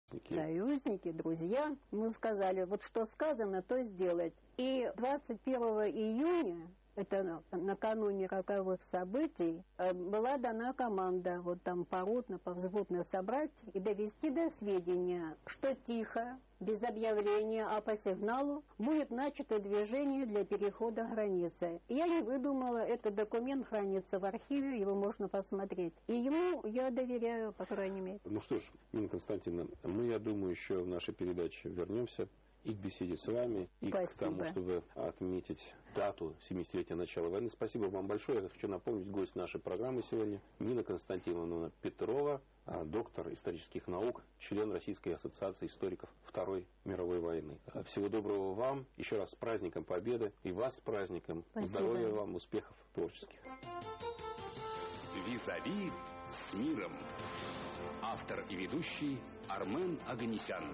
Союзники, друзья. Мы сказали, вот что сказано, то сделать. И 21 июня, это накануне роковых событий, была дана команда вот там поротно, повзводно собрать и довести до сведения, что тихо, без объявления, а по сигналу будет начато движение для перехода границы. Я не выдумала, этот документ хранится в архиве, его можно посмотреть. И ему я доверяю, по крайней мере. Ну что ж, Нина Константиновна, мы, я думаю, еще в нашей передаче вернемся и к беседе с вами, и Спасибо. к тому, чтобы отметить дату 70-летия начала войны. Спасибо вам большое. Я хочу напомнить, гость нашей программы сегодня Нина Константиновна Петрова, доктор исторических наук, член Российской ассоциации историков Второй мировой войны. Всего доброго вам. Еще раз с праздником Победы. И вас с праздником. Спасибо. Здоровья вам, успехов творческих. Визави с миром. Автор и ведущий Армен Оганесян.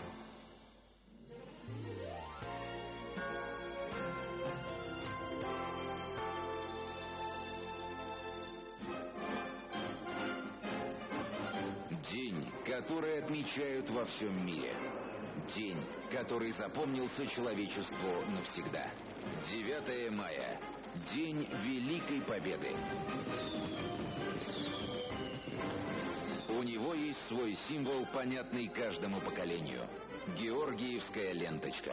День, который отмечают во всем мире. День, который запомнился человечеству навсегда. 9 мая. День Великой Победы. У него есть свой символ, понятный каждому поколению. Георгиевская ленточка.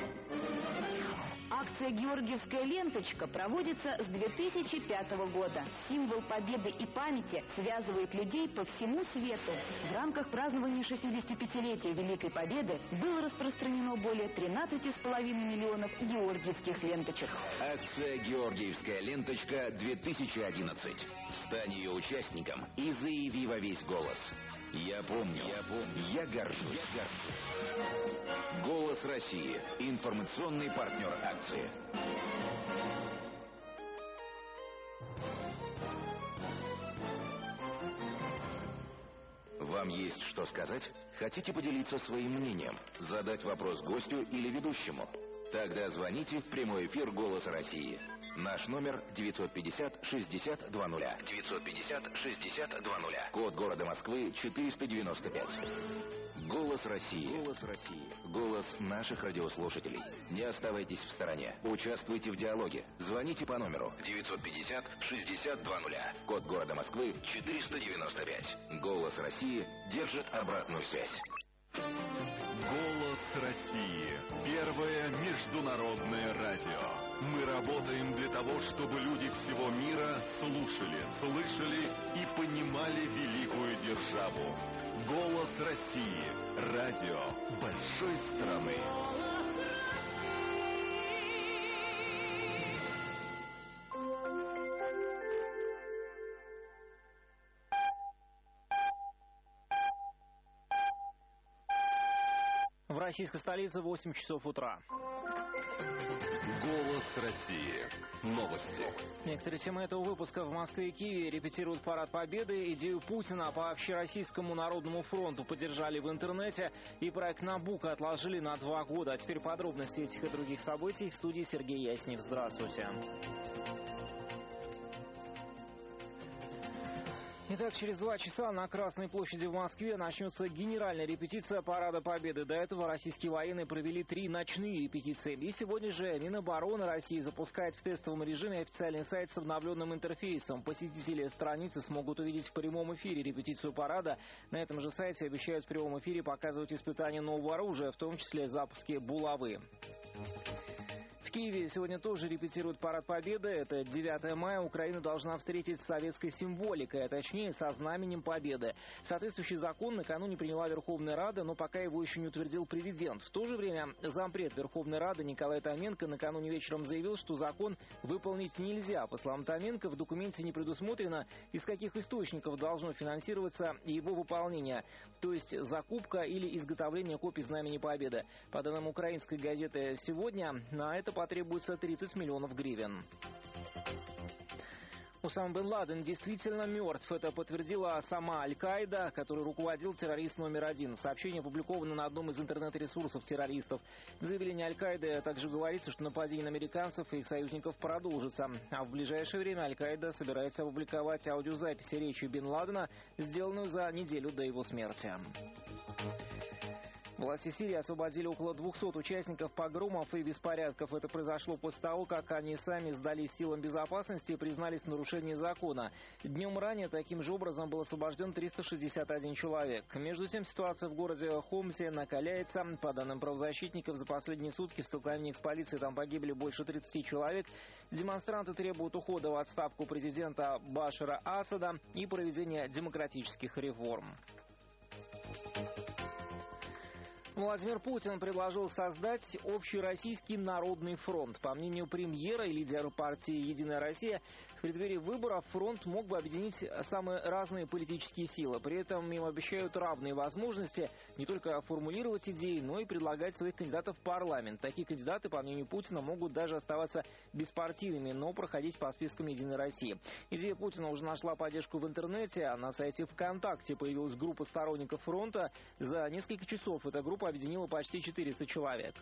Акция «Георгиевская ленточка» проводится с 2005 года. Символ победы и памяти связывает людей по всему свету. В рамках празднования 65-летия Великой Победы было распространено более 13,5 миллионов георгиевских ленточек. Акция «Георгиевская ленточка-2011». Стань ее участником и заяви во весь голос. Я помню, я горжусь. «Голос России» – информационный партнер акции. Вам есть что сказать? Хотите поделиться своим мнением? Задать вопрос гостю или ведущему? Тогда звоните в прямой эфир «Голоса России». Наш номер 950-60-20. 950-60-20. Код города Москвы 495. Голос России. Голос России. Голос наших радиослушателей. Не оставайтесь в стороне. Участвуйте в диалоге. Звоните по номеру 950-60-20. Код города Москвы 495. Голос России держит обратную связь. Голос России. Первое международное радио. Мы работаем для того, чтобы люди всего мира слушали, слышали и понимали великую державу. Голос России. Радио большой страны. В российской столице 8 часов утра. Голос России. Новости. Некоторые темы этого выпуска: в Москве и Киеве репетируют парад Победы, идею Путина по Общероссийскому народному фронту поддержали в интернете, и проект «Набуко» отложили на 2 года. А теперь подробности этих и других событий в студии Сергей Яснев. Здравствуйте. Итак, через 2 часа на Красной площади в Москве начнется генеральная репетиция Парада Победы. До этого российские военные провели 3 ночные репетиции. И сегодня же Минобороны России запускает в тестовом режиме официальный сайт с обновленным интерфейсом. Посетители страницы смогут увидеть в прямом эфире репетицию парада. На этом же сайте обещают в прямом эфире показывать испытания нового оружия, в том числе запуски булавы. В Киеве сегодня тоже репетируют Парад Победы. Это 9 мая. Украина должна встретить с советской символикой, а точнее со знаменем Победы. Соответствующий закон накануне приняла Верховная Рада, но пока его еще не утвердил президент. В то же время зампред Верховной Рады Николай Томенко накануне вечером заявил, что закон выполнить нельзя. По словам Томенко, в документе не предусмотрено, из каких источников должно финансироваться его выполнение, то есть закупка или изготовление копий знамени Победы. По данным украинской газеты «Сегодня», на это потребуется 30 миллионов гривен. Усама бен Ладен действительно мертв. Это подтвердила сама Аль-Каида, которой руководил террорист номер 1. Сообщение опубликовано на одном из интернет-ресурсов террористов. В заявлении Аль-Каиды также говорится, что нападение на американцев и их союзников продолжится. А в ближайшее время Аль-Каида собирается опубликовать аудиозаписи речи бен Ладена, сделанную за неделю до его смерти. Власти Сирии освободили около 200 участников погромов и беспорядков. Это произошло после того, как они сами сдались силам безопасности и признались в нарушении закона. Днем ранее таким же образом был освобожден 361 человек. Между тем, ситуация в городе Хомсе накаляется. По данным правозащитников, за последние сутки в столкновениях с полицией там погибли больше 30 человек. Демонстранты требуют ухода в отставку президента Башара Асада и проведения демократических реформ. Владимир Путин предложил создать Общероссийский народный фронт. По мнению премьера и лидера партии «Единая Россия», в преддверии выборов фронт мог бы объединить самые разные политические силы. При этом им обещают равные возможности не только формулировать идеи, но и предлагать своих кандидатов в парламент. Такие кандидаты, по мнению Путина, могут даже оставаться беспартийными, но проходить по спискам «Единой России». Идея Путина уже нашла поддержку в интернете, а на сайте ВКонтакте появилась группа сторонников фронта. За несколько часов эта группа объединила почти 400 человек.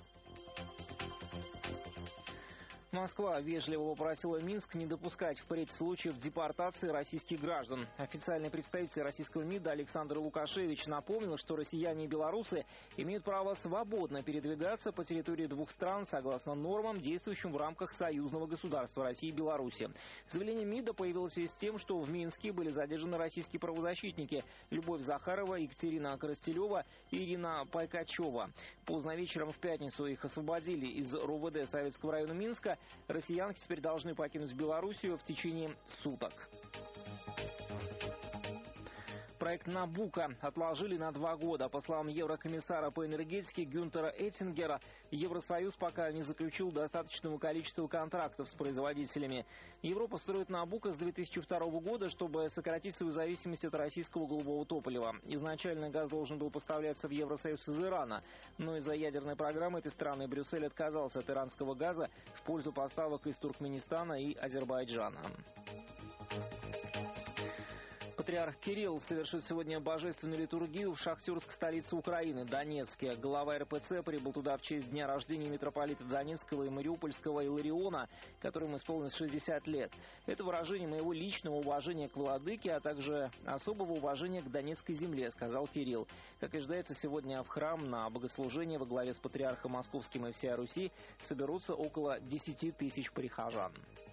Москва вежливо попросила Минск не допускать впредь случаев депортации российских граждан. Официальный представитель российского МИДа Александр Лукашевич напомнил, что россияне и белорусы имеют право свободно передвигаться по территории двух стран согласно нормам, действующим в рамках союзного государства России и Беларуси. Заявление МИДа появилось в связи с тем, что в Минске были задержаны российские правозащитники Любовь Захарова, Екатерина Коростелева и Ирина Пайкачева. Поздно вечером в пятницу их освободили из РУВД Советского района Минска. Россиянки теперь должны покинуть Белоруссию в течение суток. Проект «Набуко» отложили на 2 года. По словам еврокомиссара по энергетике Гюнтера Эттингера, Евросоюз пока не заключил достаточного количества контрактов с производителями. Европа строит «Набуко» с 2002 года, чтобы сократить свою зависимость от российского голубого топлива. Изначально газ должен был поставляться в Евросоюз из Ирана, но из-за ядерной программы этой страны Брюссель отказался от иранского газа в пользу поставок из Туркменистана и Азербайджана. Патриарх Кирилл совершит сегодня божественную литургию в Шахтерск, столице Украины, Донецке. Глава РПЦ прибыл туда в честь дня рождения митрополита Донецкого и Мариупольского Илариона, которому исполнилось 60 лет. Это выражение моего личного уважения к владыке, а также особого уважения к Донецкой земле, сказал Кирилл. Как и ожидается, сегодня в храм на богослужение во главе с патриархом Московским и всей Руси соберутся около 10 тысяч прихожан.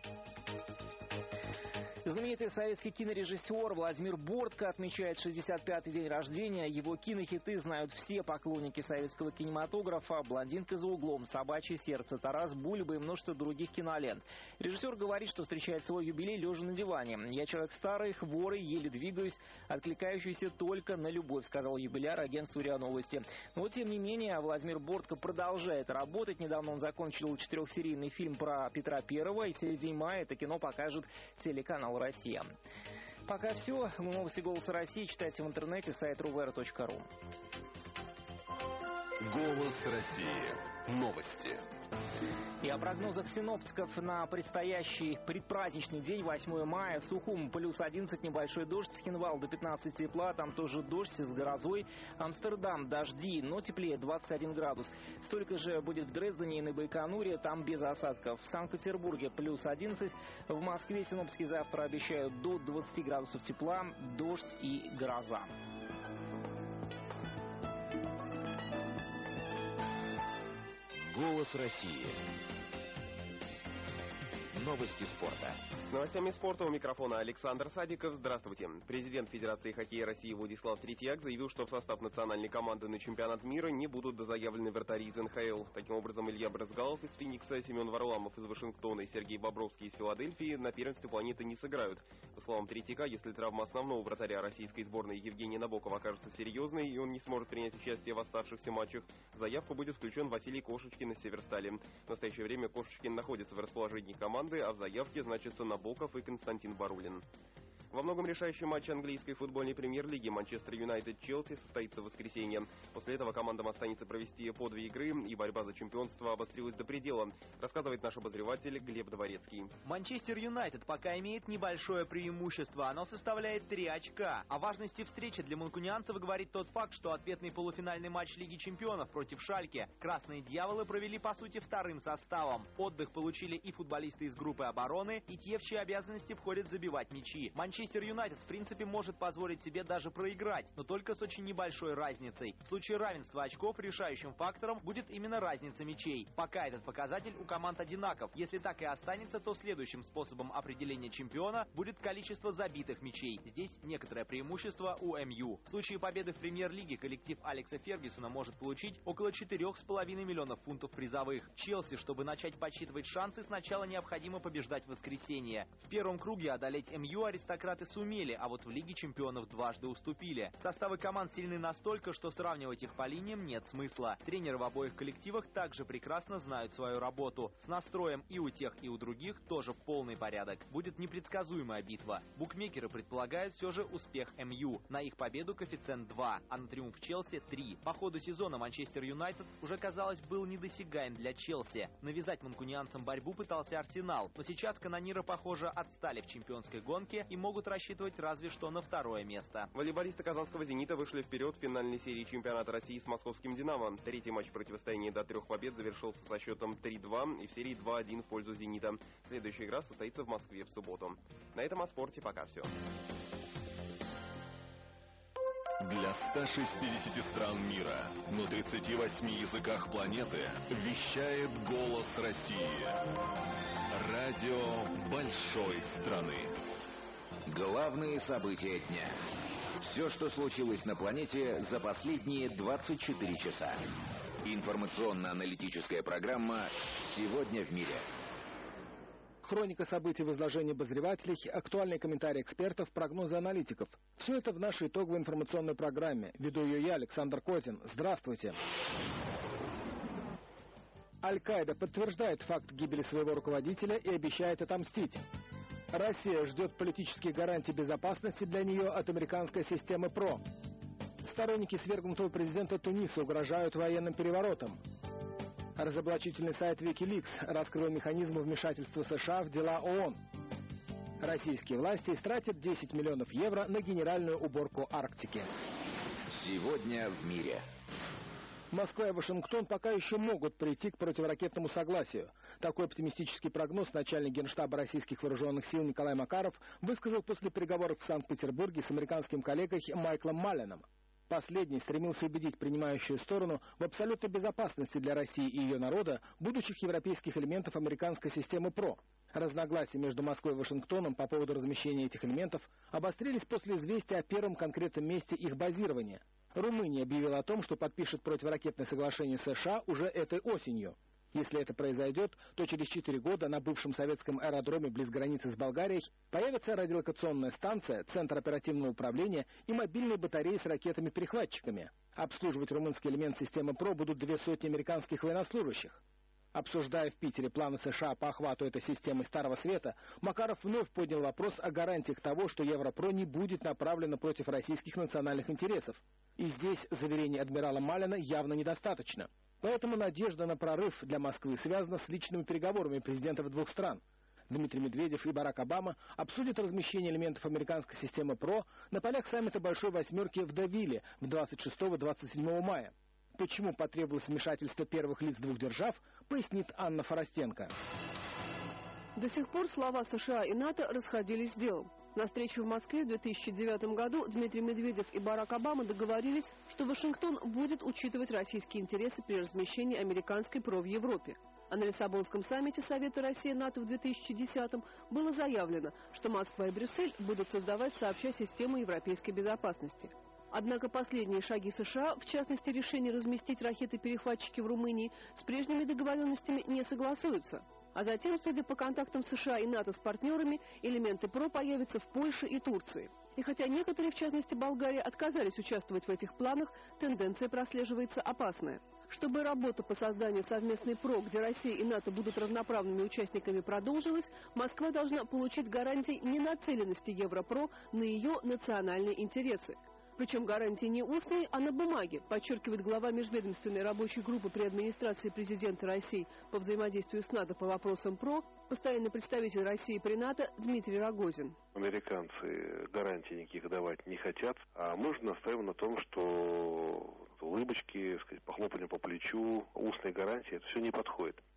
Знаменитый советский кинорежиссер Владимир Бортко отмечает 65-й день рождения. Его кинохиты знают все поклонники советского кинематографа: «Блондинка за углом», «Собачье сердце», «Тарас Бульба» и множество других кинолент. Режиссер говорит, что встречает свой юбилей лежа на диване. «Я человек старый, хворый, еле двигаюсь, откликающийся только на любовь», сказал юбиляр агентству РИА Новости. Но тем не менее Владимир Бортко продолжает работать. Недавно он закончил 4-серийный фильм про Петра I, и в середине мая это кино покажет телеканал «Россия». Пока все. Новости «Голоса России» читайте в интернете, сайт ruver.ru. «Голос России». Новости. И о прогнозах синоптиков на предстоящий предпраздничный день, 8 мая. Сухум +11, небольшой дождь. Схинвал до 15 тепла, там тоже дождь с грозой. Амстердам дожди, но теплее, 21 градус. Столько же будет в Дрездене и на Байконуре, там без осадков. В Санкт-Петербурге +11. В Москве синоптики завтра обещают до 20 градусов тепла, дождь и гроза. «Голос России». Новости спорта. С новостями спорта у микрофона Александр Садиков. Здравствуйте. Президент Федерации хоккея России Владислав Третьяк заявил, что в состав национальной команды на чемпионат мира не будут дозаявлены вратари из НХЛ. Таким образом, Илья Брызгалов из Феникса, Семен Варламов из Вашингтона и Сергей Бобровский из Филадельфии на первенстве планеты не сыграют. По словам Третьяка, если травма основного вратаря российской сборной Евгения Набокова окажется серьезной и он не сможет принять участие в оставшихся матчах, в заявку будет включен Василий Кошечкин из Северстали. В настоящее время Кошечкин находится в расположении команды, а в заявке значится Набоков и Константин Барулин. Во многом решающий матч английской футбольной премьер-лиги Манчестер Юнайтед-Челси состоится в воскресенье. После этого командам останется провести по 2 игры, и борьба за чемпионство обострилась до предела, рассказывает наш обозреватель Глеб Дворецкий. Манчестер Юнайтед пока имеет небольшое преимущество. Оно составляет 3 очка. О важности встречи для манкунианцев говорит тот факт, что ответный полуфинальный матч Лиги чемпионов против Шальке красные дьяволы провели по сути вторым составом. Отдых получили и футболисты из группы обороны, и те, в чьи обязанности входит забивать мячи. Манчестер Манчестер Юнайтед в принципе может позволить себе даже проиграть, но только с очень небольшой разницей. В случае равенства очков решающим фактором будет именно разница мячей. Пока этот показатель у команд одинаков. Если так и останется, то следующим способом определения чемпиона будет количество забитых мячей. Здесь некоторое преимущество у МЮ. В случае победы в премьер-лиге коллектив Алекса Фергюсона может получить около 4,5 миллионов фунтов призовых. Челси, чтобы начать подсчитывать шансы, сначала необходимо побеждать в воскресенье. В первом круге одолеть МЮ аристократы сумели, а вот в Лиге чемпионов дважды уступили. Составы команд сильны настолько, что сравнивать их по линиям нет смысла. Тренеры в обоих коллективах также прекрасно знают свою работу. С настроем и у тех, и у других тоже полный порядок. Будет непредсказуемая битва. Букмекеры предполагают все же успех МЮ. На их победу коэффициент 2, а на триумф Челси 3. По ходу сезона Манчестер Юнайтед уже, казалось, был недосягаем для Челси. Навязать манкунианцам борьбу пытался Арсенал, но сейчас канониры, похоже, отстали в чемпионской гонке и могут рассчитывать разве что на второе место. Волейболисты казанского «Зенита» вышли вперед в финальной серии чемпионата России с московским «Динамо». Третий матч противостояния до 3 побед завершился со счетом 3-2 и в серии 2-1 в пользу «Зенита». Следующая игра состоится в Москве в субботу. На этом о спорте пока все. Для 160 стран мира на 38 языках планеты вещает «Голос России». Радио большой страны. Главные события дня. Все, что случилось на планете за последние 24 часа. Информационно-аналитическая программа «Сегодня в мире». Хроника событий в изложении обозревателей, актуальные комментарии экспертов, прогнозы аналитиков. Все это в нашей итоговой информационной программе. Веду ее я, Александр Козин. Здравствуйте. Аль-Каида подтверждает факт гибели своего руководителя и обещает отомстить. Россия ждет политических гарантий безопасности для нее от американской системы ПРО. Сторонники свергнутого президента Туниса угрожают военным переворотом. Разоблачительный сайт Wikileaks раскрыл механизмы вмешательства США в дела ООН. Российские власти истратят 10 миллионов евро на генеральную уборку Арктики. Сегодня в мире. Москва и Вашингтон пока еще могут прийти к противоракетному согласию. Такой оптимистический прогноз начальник Генштаба российских вооруженных сил Николай Макаров высказал после переговоров в Санкт-Петербурге с американским коллегой Майклом Малленом. Последний стремился убедить принимающую сторону в абсолютной безопасности для России и ее народа будущих европейских элементов американской системы ПРО. Разногласия между Москвой и Вашингтоном по поводу размещения этих элементов обострились после известия о первом конкретном месте их базирования. Румыния объявила о том, что подпишет противоракетное соглашение США уже этой осенью. Если это произойдет, то через 4 года на бывшем советском аэродроме близ границы с Болгарией появится радиолокационная станция, центр оперативного управления и мобильные батареи с ракетами-перехватчиками. Обслуживать румынский элемент системы ПРО будут 200 американских военнослужащих. Обсуждая в Питере планы США по охвату этой системы Старого Света, Макаров вновь поднял вопрос о гарантиях того, что Европро не будет направлено против российских национальных интересов. И здесь заверений адмирала Маллена явно недостаточно. Поэтому надежда на прорыв для Москвы связана с личными переговорами президентов двух стран. Дмитрий Медведев и Барак Обама обсудят размещение элементов американской системы ПРО на полях саммита Большой Восьмерки в Девиле в 26-27 мая. Почему потребовалось вмешательство первых лиц двух держав, пояснит Анна Форостенко. До сих пор слова США и НАТО расходились с делом. На встрече в Москве в 2009 году Дмитрий Медведев и Барак Обама договорились, что Вашингтон будет учитывать российские интересы при размещении американской ПРО в Европе. А на Лиссабонском саммите Совета России-НАТО в 2010-м было заявлено, что Москва и Брюссель будут создавать сообща систему европейской безопасности. Однако последние шаги США, в частности решение разместить ракеты-перехватчики в Румынии, с прежними договоренностями не согласуются. А затем, судя по контактам США и НАТО с партнерами, элементы ПРО появятся в Польше и Турции. И хотя некоторые, в частности Болгария, отказались участвовать в этих планах, тенденция прослеживается опасная. Чтобы работа по созданию совместной ПРО, где Россия и НАТО будут равноправными участниками, продолжилась, Москва должна получить гарантии ненацеленности Европро на ее национальные интересы. Причем гарантии не устные, а на бумаге, подчеркивает глава межведомственной рабочей группы при администрации президента России по взаимодействию с НАТО по вопросам ПРО, постоянный представитель России при НАТО Дмитрий Рогозин. Американцы гарантий никаких давать не хотят, а мы же настаиваем на том, что улыбочки, похлопывание по плечу, устные гарантии, это все не подходит.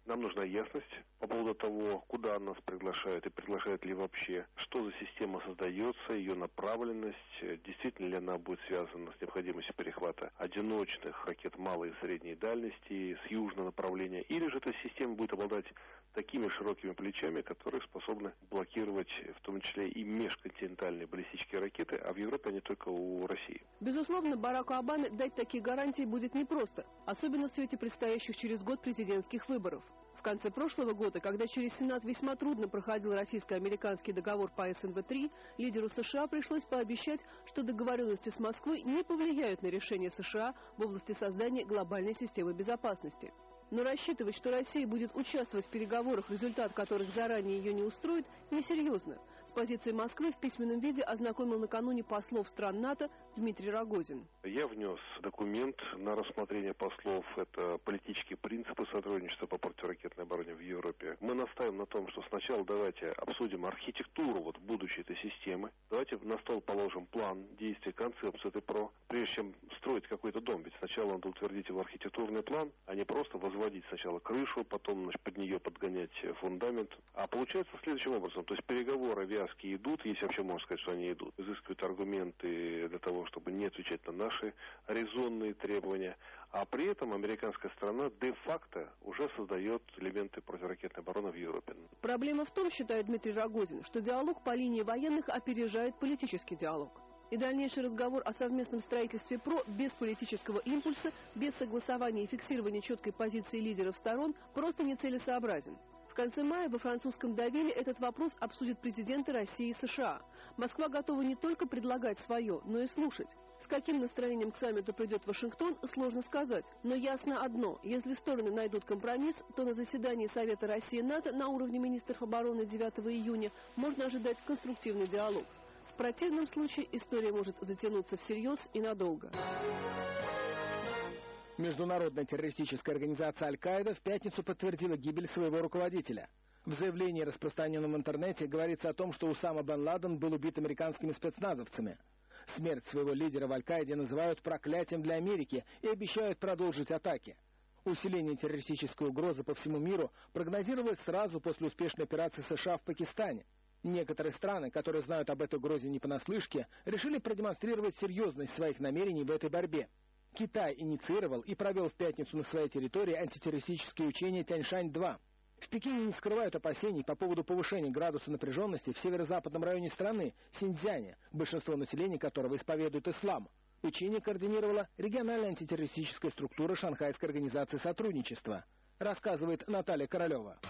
Нам нужна ясность по поводу того, куда нас приглашают и приглашают ли вообще, что за система создается, ее направленность, действительно ли она будет связана с необходимостью перехвата одиночных ракет малой и средней дальности с южного направления, или же эта система будет обладать такими широкими плечами, которые способны блокировать в том числе и межконтинентальные баллистические ракеты, а в Европе они только у России. Безусловно, Бараку Обаме дать такие гарантии будет непросто, особенно в свете предстоящих через год президентских выборов. В конце прошлого года, когда через Сенат весьма трудно проходил российско-американский договор по СНВ-3, лидеру США пришлось пообещать, что договоренности с Москвой не повлияют на решение США в области создания глобальной системы безопасности. Но рассчитывать, что Россия будет участвовать в переговорах, результат которых заранее ее не устроит, несерьезно. С позицией Москвы в письменном виде ознакомил накануне послов стран НАТО Дмитрий Рогозин. Я внес документ на рассмотрение послов. Это политические принципы сотрудничества по противоракетной обороне в Европе. Мы настаиваем на том, что сначала давайте обсудим архитектуру будущей этой системы. Давайте на стол положим план действий, концепцию этой ПРО. Прежде чем строить какой-то дом, ведь сначала надо утвердить его архитектурный план, а не просто возводить сначала крышу, потом под нее подгонять фундамент. А получается следующим образом. То есть переговоры вязкие идут, если вообще можно сказать, что они идут. Изыскивают аргументы для того, чтобы не отвечать на наши резонные требования. А при этом американская сторона де-факто уже создает элементы противоракетной обороны в Европе. Проблема в том, считает Дмитрий Рогозин, что диалог по линии военных опережает политический диалог. И дальнейший разговор о совместном строительстве ПРО без политического импульса, без согласования и фиксирования четкой позиции лидеров сторон просто нецелесообразен. В конце мая во французском Давиле этот вопрос обсудят президенты России и США. Москва готова не только предлагать свое, но и слушать. С каким настроением к саммиту придет Вашингтон, сложно сказать. Но ясно одно: если стороны найдут компромисс, то на заседании Совета России и НАТО на уровне министров обороны 9 июня можно ожидать конструктивный диалог. В противном случае история может затянуться всерьез и надолго. Международная террористическая организация Аль-Каида в пятницу подтвердила гибель своего руководителя. В заявлении, распространенном в интернете, говорится о том, что Усама бен Ладен был убит американскими спецназовцами. Смерть своего лидера в Аль-Каиде называют проклятием для Америки и обещают продолжить атаки. Усиление террористической угрозы по всему миру прогнозировалось сразу после успешной операции США в Пакистане. Некоторые страны, которые знают об этой угрозе не понаслышке, решили продемонстрировать серьезность своих намерений в этой борьбе. Китай инициировал и провел в пятницу на своей территории антитеррористические учения Тяньшань-2. В Пекине не скрывают опасений по поводу повышения градуса напряженности в северо-западном районе страны, Синьцзяне, большинство населения которого исповедует ислам. Учение координировала региональная антитеррористическая структура Шанхайской организации сотрудничества, рассказывает Наталья Королева.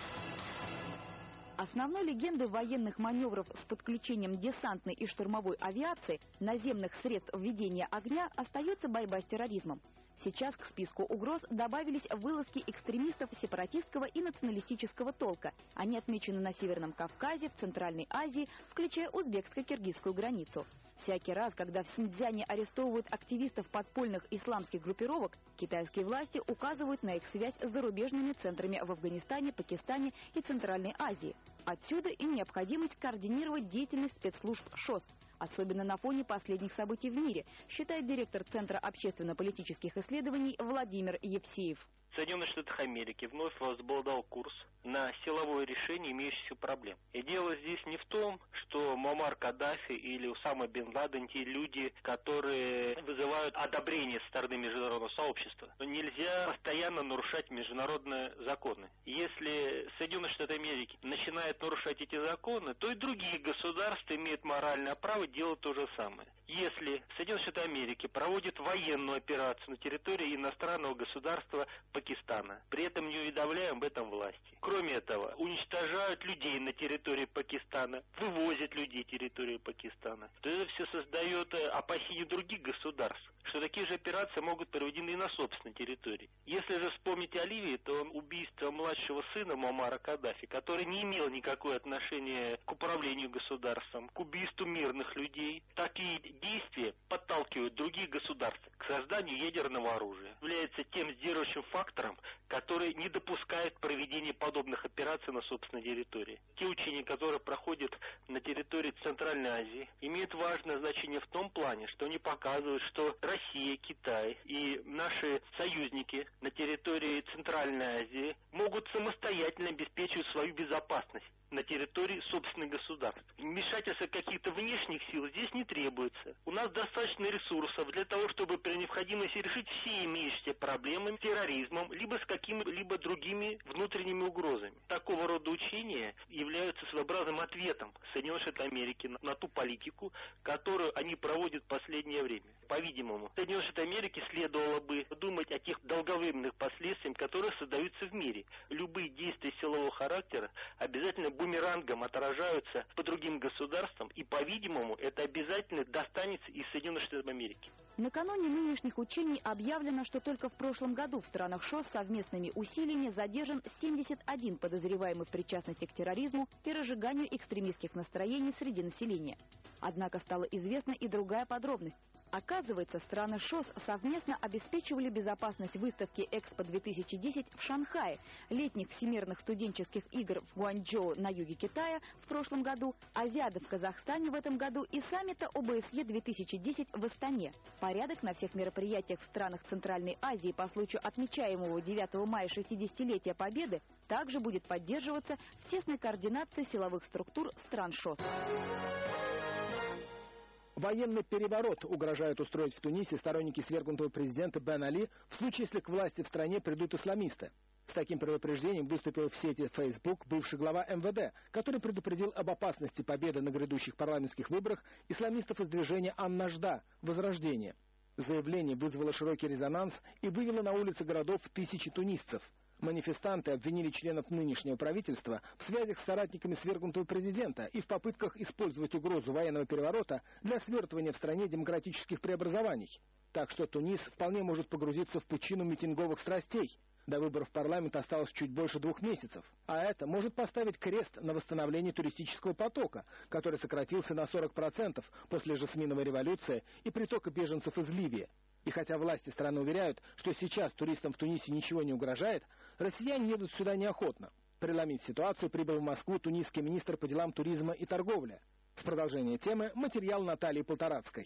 Основной легендой военных маневров с подключением десантной и штурмовой авиации, наземных средств ведения огня остается борьба с терроризмом. Сейчас к списку угроз добавились вылазки экстремистов сепаратистского и националистического толка. Они отмечены на Северном Кавказе, в Центральной Азии, включая узбекско-киргизскую границу. Всякий раз, когда в Синьцзяне арестовывают активистов подпольных исламских группировок, китайские власти указывают на их связь с зарубежными центрами в Афганистане, Пакистане и Центральной Азии. Отсюда и необходимость координировать деятельность спецслужб ШОС, особенно на фоне последних событий в мире, считает директор Центра общественно-политических исследований Владимир Евсеев. Соединенных Штатах Америки вновь возобладал курс на силовое решение имеющихся проблем. И дело здесь не в том, что Муаммар Каддафи или Усама бен Ладен те люди, которые вызывают одобрение со стороны международного сообщества. Но нельзя постоянно нарушать международные законы. Если Соединенные Штаты Америки начинают нарушать эти законы, то и другие государства имеют моральное право делать то же самое. Если Соединенные Штаты Америки проводят военную операцию на территории иностранного государства Пакистана, при этом не уведомляя об этом власти. Кроме этого, уничтожают людей на территории Пакистана, вывозят людей на территорию Пакистана, то это все создает опасения других государств, что такие же операции могут проведены и на собственной территории. Если же вспомнить о Ливии, то убийство младшего сына Муаммара Каддафи, который не имел никакого отношения к управлению государством, к убийству мирных людей, такие действия подталкивают другие государства к созданию ядерного оружия, является тем сдерживающим фактором, который не допускает проведения подобных операций на собственной территории. Те учения, которые проходят на территории Центральной Азии, имеют важное значение в том плане, что они показывают, что Россия, Китай и наши союзники на территории Центральной Азии могут самостоятельно обеспечивать свою безопасность на территории собственных государств. Вмешательство каких-то внешних сил здесь не требуется. У нас достаточно ресурсов для того, чтобы при необходимости решить все имеющиеся проблемы с терроризмом, либо с какими-либо другими внутренними угрозами. Такого рода учения являются своеобразным ответом Соединенных Штатов Америки на ту политику, которую они проводят в последнее время. По-видимому, Соединенным Штатам Америки следовало бы думать о тех долговременных последствиях, которые создаются в мире. Любые действия силового характера обязательно бумерангом отражаются по другим государствам, и, по-видимому, это обязательно достанется из Соединенных Штатов Америки. Накануне нынешних учений объявлено, что только в прошлом году в странах ШОС совместными усилиями задержан 71 подозреваемый в причастности к терроризму и разжиганию экстремистских настроений среди населения. Однако стала известна и другая подробность. Оказывается, страны ШОС совместно обеспечивали безопасность выставки Экспо-2010 в Шанхае, летних всемирных студенческих игр в Гуанчжоу на юге Китая в прошлом году, Азиады в Казахстане в этом году и саммита ОБСЕ-2010 в Астане. Порядок на всех мероприятиях в странах Центральной Азии по случаю отмечаемого 9 мая 60-летия Победы также будет поддерживаться в тесной координации силовых структур стран ШОС. Военный переворот угрожают устроить в Тунисе сторонники свергнутого президента Бен Али в случае, если к власти в стране придут исламисты. С таким предупреждением выступил в сети Facebook бывший глава МВД, который предупредил об опасности победы на грядущих парламентских выборах исламистов из движения «Ан-Нажда» «Возрождение». Заявление вызвало широкий резонанс и вывело на улицы городов тысячи тунисцев. Манифестанты обвинили членов нынешнего правительства в связях с соратниками свергнутого президента и в попытках использовать угрозу военного переворота для свертывания в стране демократических преобразований. Так что Тунис вполне может погрузиться в пучину митинговых страстей. До выборов в парламент осталось чуть больше 2 месяцев. А это может поставить крест на восстановлении туристического потока, который сократился на 40% после жасминовой революции и притока беженцев из Ливии. И хотя власти страны уверяют, что сейчас туристам в Тунисе ничего не угрожает, россияне едут сюда неохотно. Преломить ситуацию прибыл в Москву тунисский министр по делам туризма и торговли. В продолжение темы материал Натальи Полторацкой.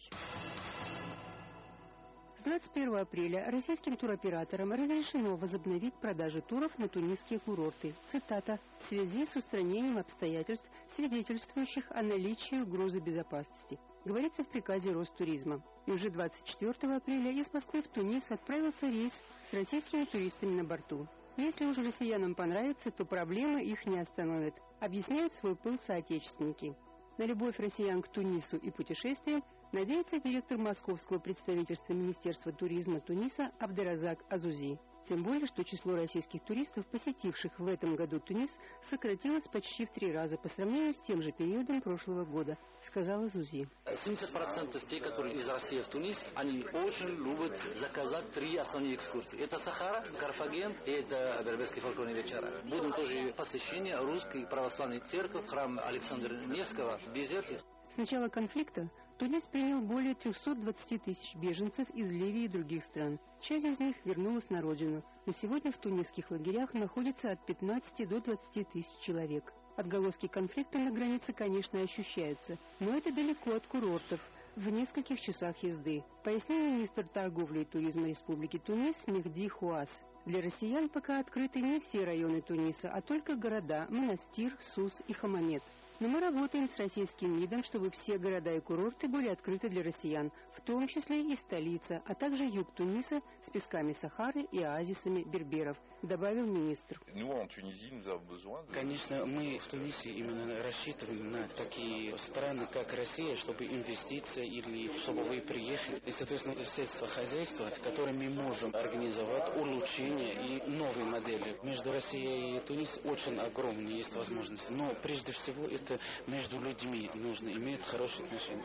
С 21 апреля российским туроператорам разрешено возобновить продажи туров на тунисские курорты. Цитата. «В связи с устранением обстоятельств, свидетельствующих о наличии угрозы безопасности», говорится в приказе Ростуризма. И уже 24 апреля из Москвы в Тунис отправился рейс с российскими туристами на борту. Если уже россиянам понравится, то проблемы их не остановят, объясняют свой пыл соотечественники. На любовь россиян к Тунису и путешествиям надеется директор московского представительства Министерства туризма Туниса Абдеразак Азузи. Тем более, что число российских туристов, посетивших в этом году Тунис, сократилось почти в 3 раза по сравнению с тем же периодом прошлого года, сказал Азузи. 70% тех, которые из России в Тунис, они очень любят заказать 3 основные экскурсии. Это Сахара, Карфаген и это Берберские фольклорные вечера. Будем тоже посещение Русской православной церкви, храм Александра Невского, Безерки. С начала конфликта Тунис принял более 320 тысяч беженцев из Ливии и других стран. Часть из них вернулась на родину, но сегодня в тунисских лагерях находится от 15 до 20 тысяч человек. Отголоски конфликта на границе, конечно, ощущаются, но это далеко от курортов, в нескольких часах езды, пояснил министр торговли и туризма Республики Тунис Мехди Хуас. Для россиян пока открыты не все районы Туниса, а только города Монастир, Сус и Хамамет. Но мы работаем с российским МИДом, чтобы все города и курорты были открыты для россиян, в том числе и столица, а также юг Туниса с песками Сахары и оазисами берберов, добавил министр. Конечно, мы в Тунисе именно рассчитываем на такие страны, как Россия, чтобы инвестиции или чтобы вы приехали. И, соответственно, средства хозяйства, которыми мы можем организовать улучшение и новые модели. Между Россией и Тунисом очень огромные есть возможности. Но прежде всего это между людьми нужно иметь хорошие отношения.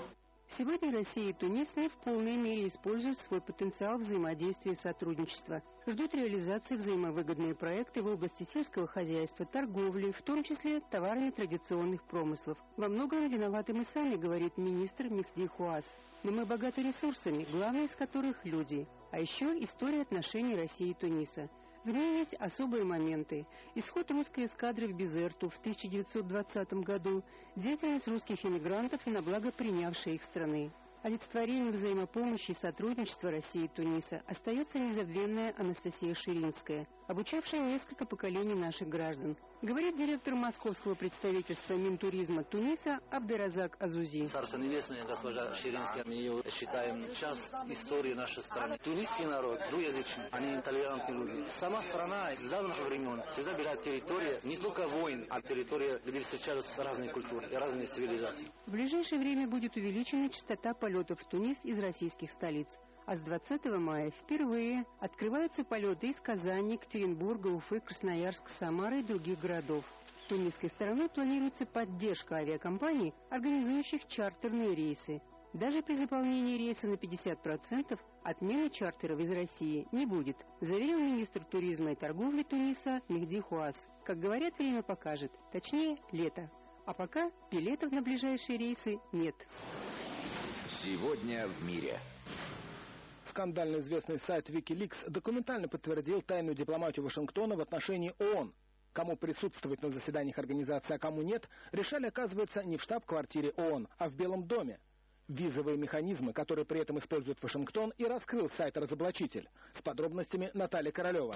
Сегодня Россия и Тунис не в полной мере используют свой потенциал взаимодействия и сотрудничества. Ждут реализации взаимовыгодные проекты в области сельского хозяйства, торговли, в том числе товарами традиционных промыслов. Во многом виноваты мы сами, говорит министр Мехди Хуаз. Но мы богаты ресурсами, главное из которых люди. А еще история отношений России и Туниса. В ней есть особые моменты. Исход русской эскадры в Безерту в 1920 году, деятельность русских эмигрантов на благо принявшей их страны. Олицетворением взаимопомощи и сотрудничества России и Туниса остается незабвенная Анастасия Ширинская, обучавшая несколько поколений наших граждан. Говорит директор московского представительства Минтуризма Туниса Абдеразак Азузи. Царство небесное, госпожа Ширинская, мы ее считаем часть истории нашей страны. Тунисский народ, двуязычный, они толерантные люди. Сама страна с давних времен всегда была территория не только войн, а территория, где встречались разные культуры и разные цивилизации. В ближайшее время будет увеличена частота полетов в Тунис из российских столиц. А с 20 мая впервые открываются полеты из Казани, Екатеринбурга, Уфы, Красноярска, Самары и других городов. Тунисской стороной планируется поддержка авиакомпаний, организующих чартерные рейсы. Даже при заполнении рейса на 50% отмены чартеров из России не будет, заверил министр туризма и торговли Туниса Мехди Хуаз. Как говорят, время покажет, точнее лето. А пока билетов на ближайшие рейсы нет. Сегодня в мире. Скандально известный сайт Wikileaks документально подтвердил тайную дипломатию Вашингтона в отношении ООН. Кому присутствовать на заседаниях организации, а кому нет, решали, оказывается, не в штаб-квартире ООН, а в Белом доме. Визовые механизмы, которые при этом использует Вашингтон, и раскрыл сайт-разоблачитель. С подробностями Наталья Королева.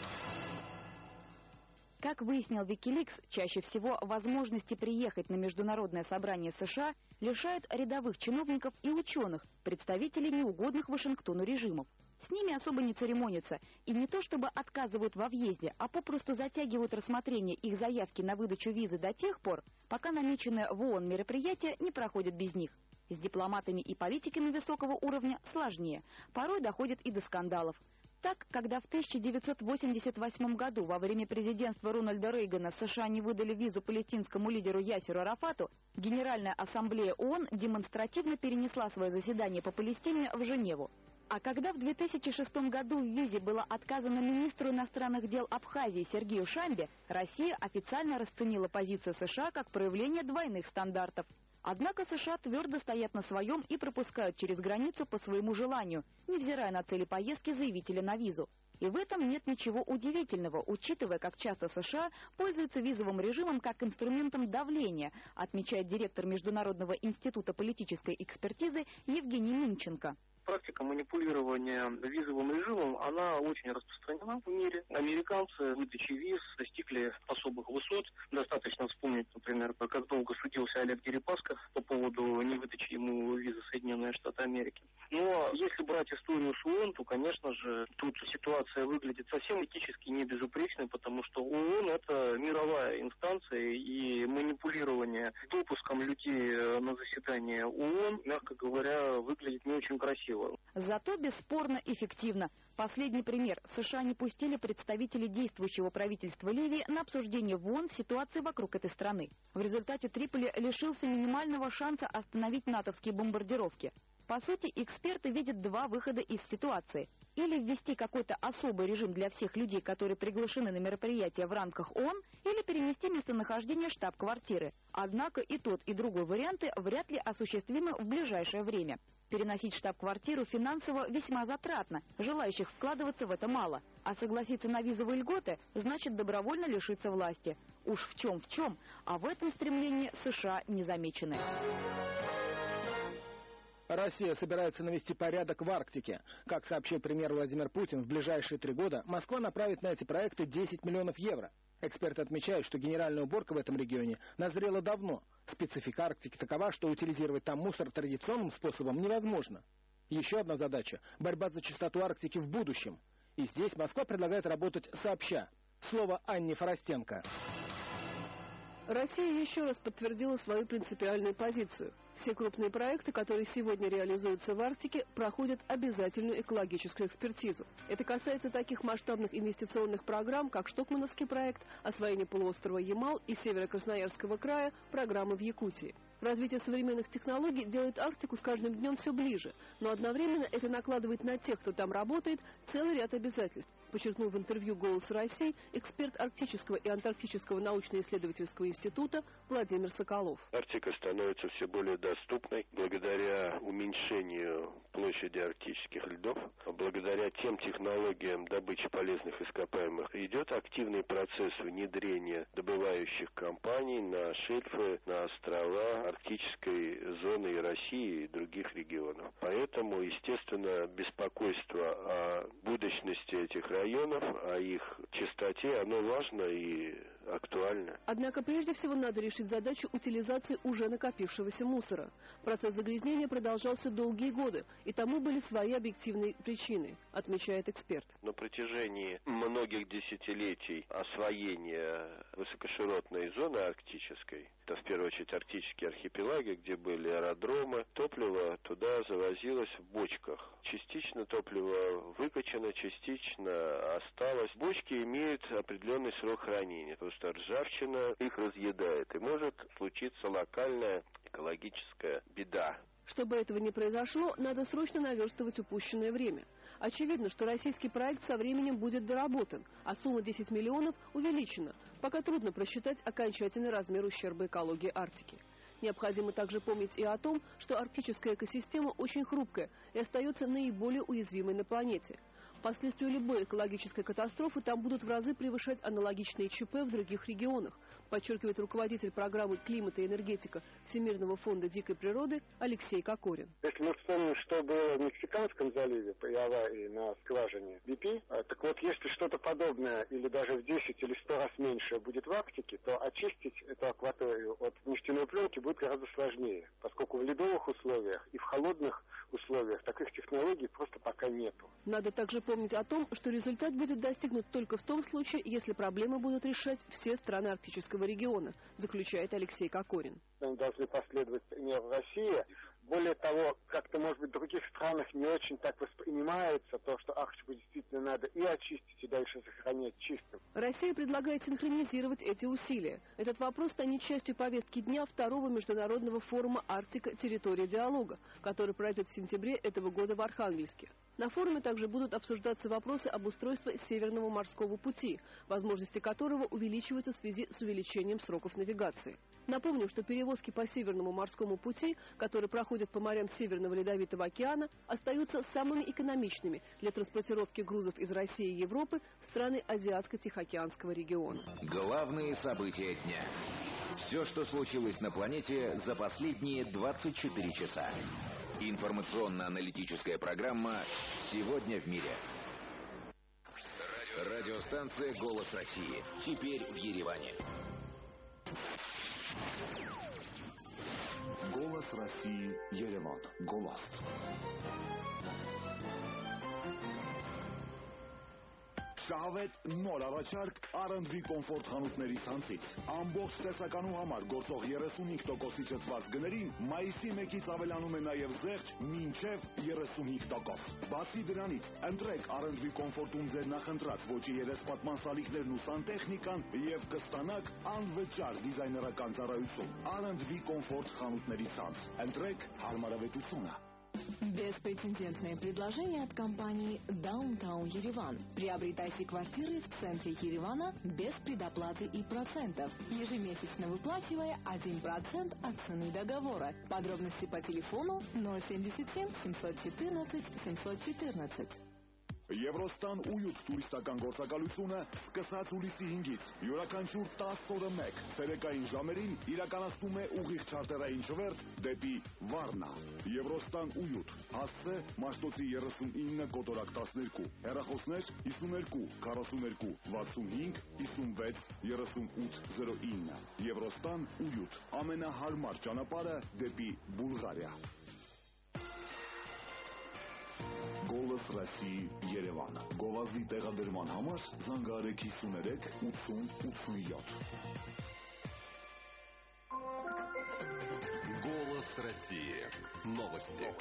Как выяснил Wikileaks, чаще всего возможности приехать на международное собрание США лишают рядовых чиновников и ученых, представителей неугодных Вашингтону режимов. С ними особо не церемонятся, и не то чтобы отказывают во въезде, а попросту затягивают рассмотрение их заявки на выдачу визы до тех пор, пока намеченное в ООН мероприятие не проходит без них. С дипломатами и политиками высокого уровня сложнее, порой доходит и до скандалов. Так, когда в 1988 году во время президентства Рональда Рейгана США не выдали визу палестинскому лидеру Ясеру Арафату, Генеральная ассамблея ООН демонстративно перенесла свое заседание по Палестине в Женеву. А когда в 2006 году в визе было отказано министру иностранных дел Абхазии Сергею Шамбе, Россия официально расценила позицию США как проявление двойных стандартов. Однако США твердо стоят на своем и пропускают через границу по своему желанию, невзирая на цели поездки заявителя на визу. И в этом нет ничего удивительного, учитывая, как часто США пользуются визовым режимом как инструментом давления, отмечает директор Международного института политической экспертизы Евгений Минченко. Практика манипулирования визовым режимом, она очень распространена в мире. Американцы в выдаче виз достигли особых высот. Достаточно вспомнить, например, как долго судился Олег Дерипаска по поводу невыдачи ему визы Соединенные Штаты Америки. Но если брать историю с ООН, то, конечно же, тут ситуация выглядит совсем этически не безупречной, потому что ООН — это мировая инстанция, и манипулирование допуском людей на заседание ООН, мягко говоря, выглядит не очень красиво. Зато бесспорно эффективно. Последний пример. США не пустили представителей действующего правительства Ливии на обсуждение в ООН ситуации вокруг этой страны. В результате Триполи лишился минимального шанса остановить натовские бомбардировки. По сути, эксперты видят два выхода из ситуации. Или ввести какой-то особый режим для всех людей, которые приглашены на мероприятия в рамках ООН, или перенести местонахождение штаб-квартиры. Однако и тот, и другой варианты вряд ли осуществимы в ближайшее время. Переносить штаб-квартиру финансово весьма затратно, желающих вкладываться в это мало. А согласиться на визовые льготы значит добровольно лишиться власти. Уж в чем, а в этом стремлении США не замечены. Россия собирается навести порядок в Арктике. Как сообщил премьер Владимир Путин, в ближайшие 3 года Москва направит на эти проекты 10 миллионов евро. Эксперты отмечают, что генеральная уборка в этом регионе назрела давно. Специфика Арктики такова, что утилизировать там мусор традиционным способом невозможно. Еще одна задача – борьба за чистоту Арктики в будущем. И здесь Москва предлагает работать сообща. Слово Анне Форостенко. Россия еще раз подтвердила свою принципиальную позицию. Все крупные проекты, которые сегодня реализуются в Арктике, проходят обязательную экологическую экспертизу. Это касается таких масштабных инвестиционных программ, как Штокмановский проект, освоение полуострова Ямал и северо-красноярского края, программы в Якутии. Развитие современных технологий делает Арктику с каждым днем все ближе, но одновременно это накладывает на тех, кто там работает, целый ряд обязательств, подчеркнул в интервью «Голосу России» эксперт Арктического и Антарктического научно-исследовательского института Владимир Соколов. Арктика становится все более доступной благодаря уменьшению площади арктических льдов, благодаря тем технологиям добычи полезных ископаемых. Идет активный процесс внедрения добывающих компаний на шельфы, на острова арктической зоны и России, и других регионов. Поэтому, естественно, беспокойство о будущности этих районов, о их чистоте, оно важно и актуально. Однако прежде всего надо решить задачу утилизации уже накопившегося мусора. Процесс загрязнения продолжался долгие годы, и тому были свои объективные причины, отмечает эксперт. На протяжении многих десятилетий освоения высокоширотной зоны арктической, это в первую очередь арктические архипелаги, где были аэродромы, топливо туда завозилось в бочках. Частично топливо выкачано, частично осталось. Бочки имеют определенный срок хранения, потому что ржавчина их разъедает, и может случиться локальная экологическая беда. Чтобы этого не произошло, надо срочно наверстывать упущенное время. Очевидно, что российский проект со временем будет доработан, а сумма 10 миллионов увеличена. Пока трудно просчитать окончательный размер ущерба экологии Арктики. Необходимо также помнить и о том, что арктическая экосистема очень хрупкая и остается наиболее уязвимой на планете. Последствия любой экологической катастрофы там будут в разы превышать аналогичные ЧП в других регионах, подчеркивает руководитель программы «Климат и энергетика» Всемирного фонда дикой природы Алексей Кокорин. Если мы вспомним, что было в Мексиканском заливе при аварии на скважине BP, так вот, если что-то подобное или даже в 10 или 100 раз меньше будет в Арктике, то очистить эту акваторию от нефтяной пленки будет гораздо сложнее, поскольку в ледовых условиях и в холодных условиях таких технологий просто пока нету. Надо также помнить о том, что результат будет достигнут только в том случае, если проблемы будут решать все страны арктического региона, заключает Алексей Кокорин. Мы должны последовать примеру России. Более того, как-то, может быть, в других странах не очень так воспринимается то, что Арктику действительно надо и очистить, и дальше сохранять чистым. Россия предлагает синхронизировать эти усилия. Этот вопрос станет частью повестки дня второго международного форума «Арктика. Территория диалога», который пройдет в сентябре этого года в Архангельске. На форуме также будут обсуждаться вопросы об устройстве Северного морского пути, возможности которого увеличиваются в связи с увеличением сроков навигации. Напомним, что перевозки по Северному морскому пути, которые проходят по морям Северного Ледовитого океана, остаются самыми экономичными для транспортировки грузов из России и Европы в страны Азиатско-Тихоокеанского региона. Главные события дня. Все, что случилось на планете за последние 24 часа. Информационно-аналитическая программа «Сегодня в мире». Радиостанция «Голос России». Теперь в Ереване. Голос России, Ереван. Голос. Շահավետ նոր առաջարկ R&V Comfort խանութների ցանցից։ Ամբողջ տեսականու համար գործող 35%-ի չծված գներին մայիսի 1-ից ավելանում է նաև զեղչ մինչև 35%։ Բացի դրանից, ընտրեք R&V Comfort-ում ձեր նախընտրած ոճի երեսպատման սալիկներն ու սանտեխնիկան եւ կստանաք անվճար դիզայներական ծառայություն։ R&V Comfort խանութների ցանց։ Ընտրեք հարմարավետությունը։ Беспрецедентное предложение от компании Downtown Ереван. Приобретайте квартиры в центре Еревана без предоплаты и процентов, ежемесячно выплачивая 1% от цены договора. Подробности по телефону 077 714 714. Եվրոստան 8 տուրիստական գործակալությունը սկսած հուլիսի 5-ից յուրաքանչյուր 10 օրը մեկ ցերեկային ժամերին իրականացնում է ուղիղ չարտերային շվերթ դեպի Վառնա։ Եվրոստան 8 հասցե Մաշտոցի 39 կոտորակ 12 հեռախոսներ 52 42 65 56 3809 Եվրոստան 8 ամենահարմար ճանապարհը դեպի Բուլղարիա։ Голос России, Երևան։ Գովազդի տեղադրման համար զանգահարեք 53 80 87։ Голос России. Новости.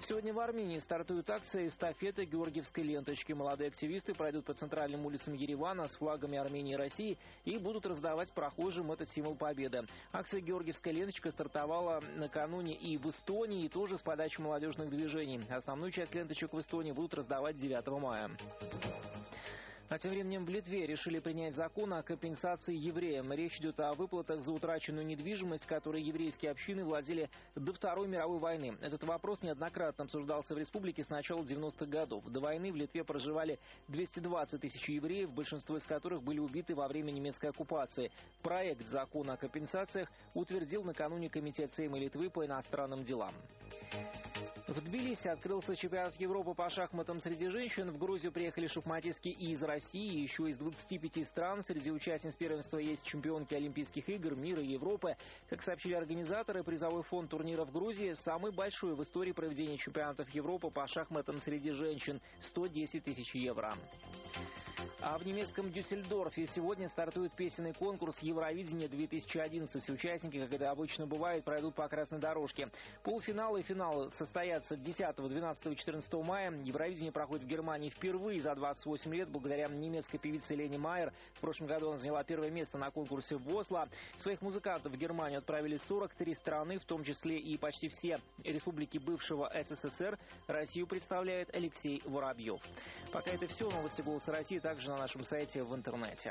Сегодня в Армении стартует акция эстафеты Георгиевской ленточки. Молодые активисты пройдут по центральным улицам Еревана с флагами Армении и России и будут раздавать прохожим этот символ победы. Акция Георгиевская ленточка стартовала накануне и в Эстонии, и тоже с подачи молодежных движений. Основную часть ленточек в Эстонии будут раздавать 9 мая. А тем временем в Литве решили принять закон о компенсации евреям. Речь идет о выплатах за утраченную недвижимость, которой еврейские общины владели до Второй мировой войны. Этот вопрос неоднократно обсуждался в республике с начала 90-х годов. До войны в Литве проживали 220 тысяч евреев, большинство из которых были убиты во время немецкой оккупации. Проект закона о компенсациях утвердил накануне Комитет Сейма Литвы по иностранным делам. В Тбилиси открылся чемпионат Европы по шахматам среди женщин. В Грузию приехали шахматистки и из России, еще из 25 стран. Среди участниц первенства есть чемпионки Олимпийских игр, мира и Европы. Как сообщили организаторы, призовой фонд турнира в Грузии самый большой в истории проведения чемпионатов Европы по шахматам среди женщин – 110 тысяч евро. А в немецком Дюссельдорфе сегодня стартует песенный конкурс Евровидения 2011. Участники, как это обычно бывает, пройдут по красной дорожке. Полуфиналы и финалы состоятся 10, 12 и 14 мая. Евровидение проходит в Германии впервые за 28 лет благодаря немецкой певице Лене Майер. В прошлом году она заняла первое место на конкурсе в Осло. Своих музыкантов в Германию отправили 43 страны, в том числе и почти все республики бывшего СССР. Россию представляет Алексей Воробьев. Пока это все. Новости «Голоса России» также на нашем сайте в интернете.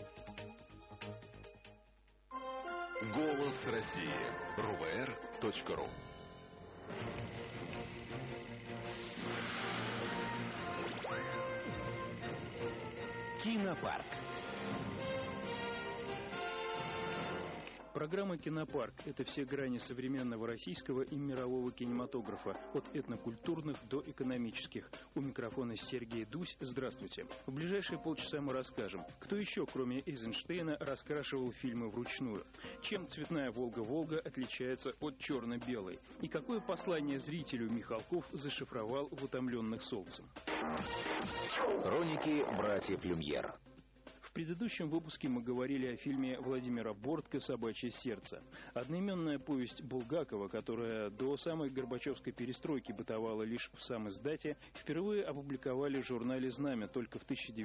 Голос России. РУВР.ру. Кинопарк. Программа «Кинопарк» — это все грани современного российского и мирового кинематографа, от этнокультурных до экономических. У микрофона Сергей Дусь. Здравствуйте. В ближайшие полчаса мы расскажем, кто еще, кроме Эйзенштейна, раскрашивал фильмы вручную, чем цветная «Волга-Волга» отличается от черно-белой, и какое послание зрителю Михалков зашифровал в «Утомленных солнцем». Хроники братьев Люмьер. В предыдущем выпуске мы говорили о фильме Владимира Бортко «Собачье сердце». Одноименная повесть Булгакова, которая до самой Горбачевской перестройки бытовала лишь в самиздате, впервые опубликовали в журнале «Знамя» только в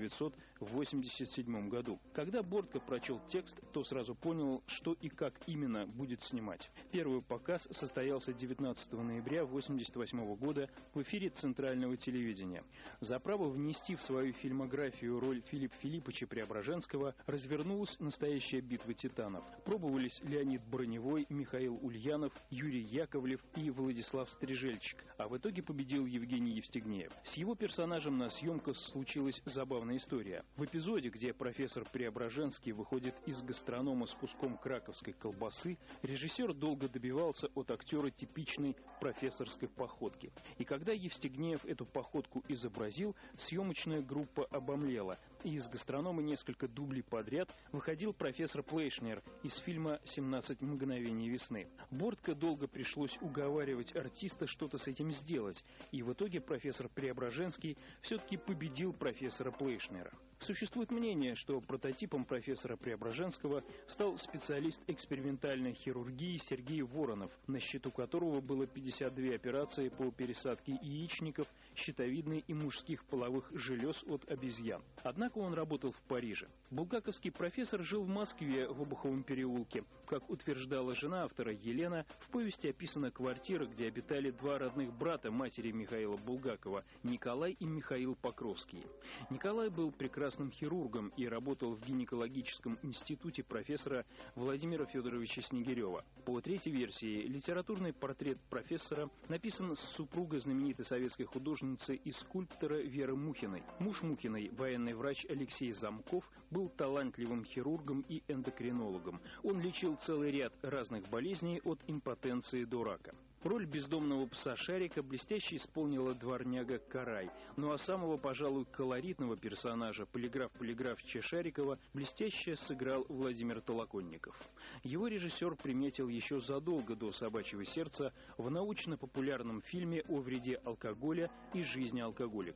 1987 году. Когда Бортко прочел текст, то сразу понял, что и как именно будет снимать. Первый показ состоялся 19 ноября 1988 года в эфире Центрального телевидения. За право внести в свою фильмографию роль Филиппа Филипповича Преображенского развернулась настоящая битва титанов. Пробовались Леонид Броневой, Михаил Ульянов, Юрий Яковлев и Владислав Стрижельчик. А в итоге победил Евгений Евстигнеев. С его персонажем на съемках случилась забавная история. В эпизоде, где профессор Преображенский выходит из гастронома с куском краковской колбасы, режиссер долго добивался от актера типичной профессорской походки. И когда Евстигнеев эту походку изобразил, съемочная группа обомлела. И из гастронома несколько дублей подряд выходил профессор Плейшнер из фильма «17 мгновений весны». Бортко долго пришлось уговаривать артиста что-то с этим сделать, и в итоге профессор Преображенский все-таки победил профессора Плейшнера. Существует мнение, что прототипом профессора Преображенского стал специалист экспериментальной хирургии Сергей Воронов, на счету которого было 52 операции по пересадке яичников, щитовидной и мужских половых желез от обезьян. Однако он работал в Париже. Булгаковский профессор жил в Москве в Обуховом переулке. Как утверждала жена автора Елена, в повести описана квартира, где обитали два родных брата матери Михаила Булгакова – Николай и Михаил Покровские. Николай был прекрасным хирургом и работал в гинекологическом институте профессора Владимира Федоровича Снегирева. По третьей версии, литературный портрет профессора написан с супругой знаменитой советской художницы и скульптора Веры Мухиной. Муж Мухиной, военный врач Алексей Замков, был талантливым хирургом и эндокринологом. Он лечил целый ряд разных болезней от импотенции до рака. Роль бездомного пса Шарика блестяще исполнила дворняга Карай. Ну а самого, пожалуй, колоритного персонажа, полиграф Полиграфича Шарикова, блестяще сыграл Владимир Толоконников. Его режиссер приметил еще задолго до «Собачьего сердца» в научно-популярном фильме о вреде алкоголя и жизни алкоголиков.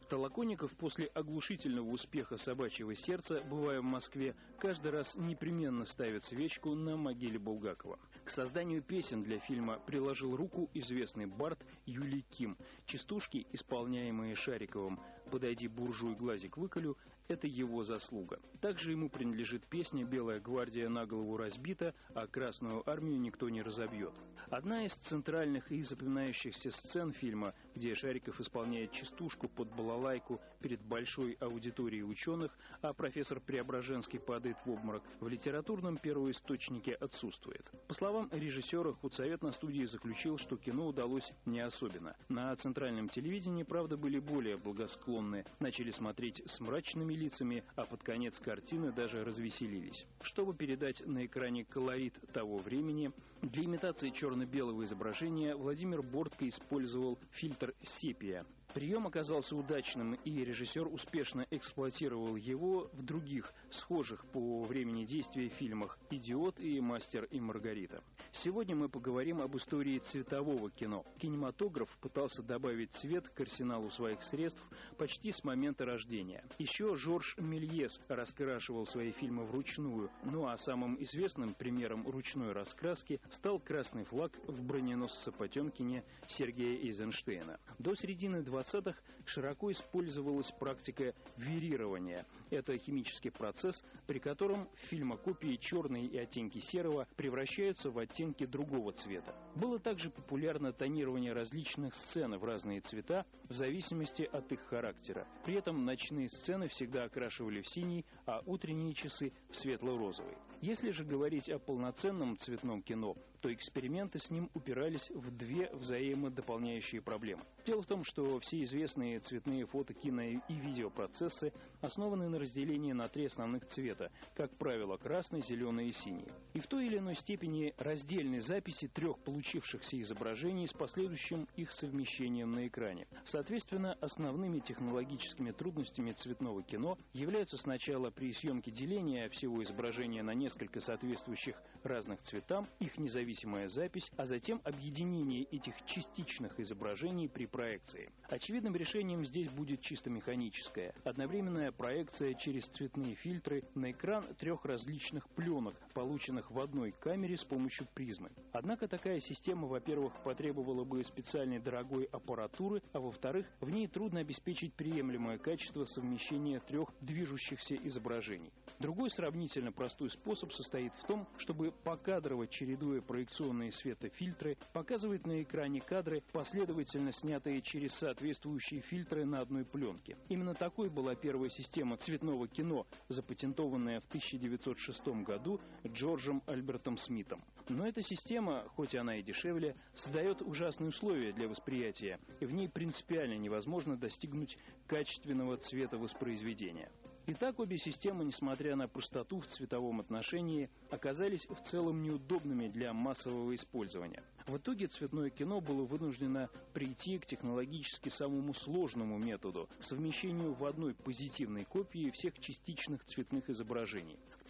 Толоконников после оглушительного успеха «Собачьего сердца», бывая в Москве, каждый раз непременно ставит свечку на могиле Булгакова. К созданию песен для фильма приложил руку известный бард Юлий Ким. Частушки, исполняемые Шариковым «Подойди, буржуй, глазик выколю», это его заслуга. Также ему принадлежит песня «Белая гвардия на голову разбита, а Красную армию никто не разобьет». Одна из центральных и запоминающихся сцен фильма, где Шариков исполняет частушку под балалайку перед большой аудиторией ученых, а профессор Преображенский падает в обморок, в литературном первоисточнике отсутствует. По словам режиссера, худсовет на студии заключил, что кино удалось не особенно. На центральном телевидении, правда, были более благосклонны, начали смотреть с мрачными лицами, а под конец картины даже развеселились. Чтобы передать на экране колорит того времени, для имитации черно-белого изображения Владимир Бортко использовал фильтр сепия. Прием оказался удачным, и режиссер успешно эксплуатировал его в других, схожих по времени действия фильмах «Идиот» и «Мастер и Маргарита». Сегодня мы поговорим об истории цветового кино. Кинематограф пытался добавить цвет к арсеналу своих средств почти с момента рождения. Еще Жорж Мельес раскрашивал свои фильмы вручную, ну а самым известным примером ручной раскраски стал красный флаг в «Броненосце Потемкине» Сергея Эйзенштейна. До середины 20-х широко использовалась практика верирования. Это химический процесс, при котором фильмокопии черные и оттенки серого превращаются в оттенки другого цвета. Было также популярно тонирование различных сцен в разные цвета в зависимости от их характера. При этом ночные сцены всегда окрашивали в синий, а утренние часы в светло-розовый. Если же говорить о полноценном цветном кино, то эксперименты с ним упирались в две взаимодополняющие проблемы. Дело в том, что все известные цветные фото, кино и видеопроцессы основаны на разделении на три основных цвета, как правило, красный, зеленый и синий. И в той или иной степени раздельной записи трех получившихся изображений с последующим их совмещением на экране. Соответственно, основными технологическими трудностями цветного кино являются сначала при съемке деления всего изображения на несколько соответствующих разных цветам, их независимая запись, а затем объединение этих частичных изображений при проекции. Очевидным решением здесь будет чисто механическое. Одновременная проекция через цветные фильтры на экран трех различных пленок, полученных в одной камере с помощью призмы. Однако такая система, во-первых, потребовала бы специальной дорогой аппаратуры, а во-вторых, в ней трудно обеспечить приемлемое качество совмещения трех движущихся изображений. Другой сравнительно простой способ состоит в том, чтобы покадрово, чередуя проекционные светофильтры, показывать на экране кадры, последовательно снятые через соответствующие фильтры на одной пленке. Именно такой была первая система цветного кино, запатентованная в 1906 году Джорджем Альбертом Смитом. Но эта система, хоть она и дешевле, создает ужасные условия для восприятия, и в ней принципиально невозможно достигнуть качественного цветовоспроизведения. Итак, обе системы, несмотря на простоту в цветовом отношении, оказались в целом неудобными для массового использования. В итоге цветное кино было вынуждено прийти к технологически самому сложному методу – совмещению в одной позитивной копии всех частичных цветных изображений. В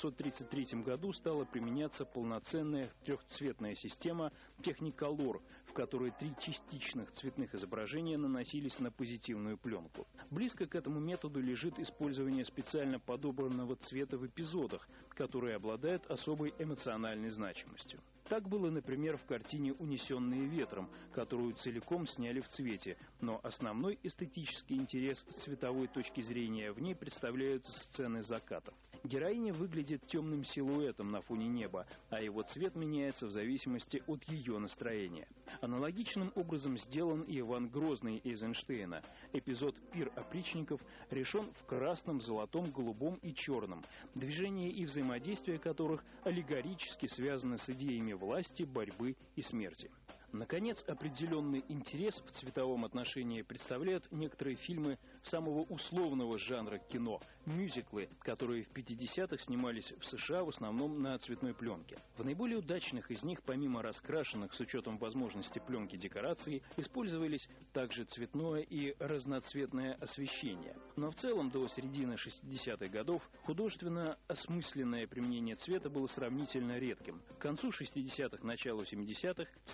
1933 году стала применяться полноценная трехцветная система Technicolor, в которой три частичных цветных изображения наносились на позитивную пленку. Близко к этому методу лежит использование специально подобранного цвета в эпизодах, которые обладают особой эмоциональной значимостью. Так было, например, в картине «Унесенные ветром», которую целиком сняли в цвете, но основной эстетический интерес с цветовой точки зрения в ней представляют сцены закатов. Героиня выглядит темным силуэтом на фоне неба, а его цвет меняется в зависимости от ее настроения. Аналогичным образом сделан и Иван Грозный Эйзенштейна. Эпизод «Пир опричников» решен в красном, золотом, голубом и черном, движения и взаимодействия которых аллегорически связаны с идеями власти, борьбы и смерти. Наконец, определенный интерес в цветовом отношении представляют некоторые фильмы самого условного жанра кино – мюзиклы, которые в 50-х снимались в США в основном на цветной пленке. В наиболее удачных из них, помимо раскрашенных с учетом возможности пленки декораций, использовались также цветное и разноцветное освещение. Но в целом до середины 60-х годов художественно осмысленное применение цвета было сравнительно редким. К концу 60-х, началу 70-х цветные фильмы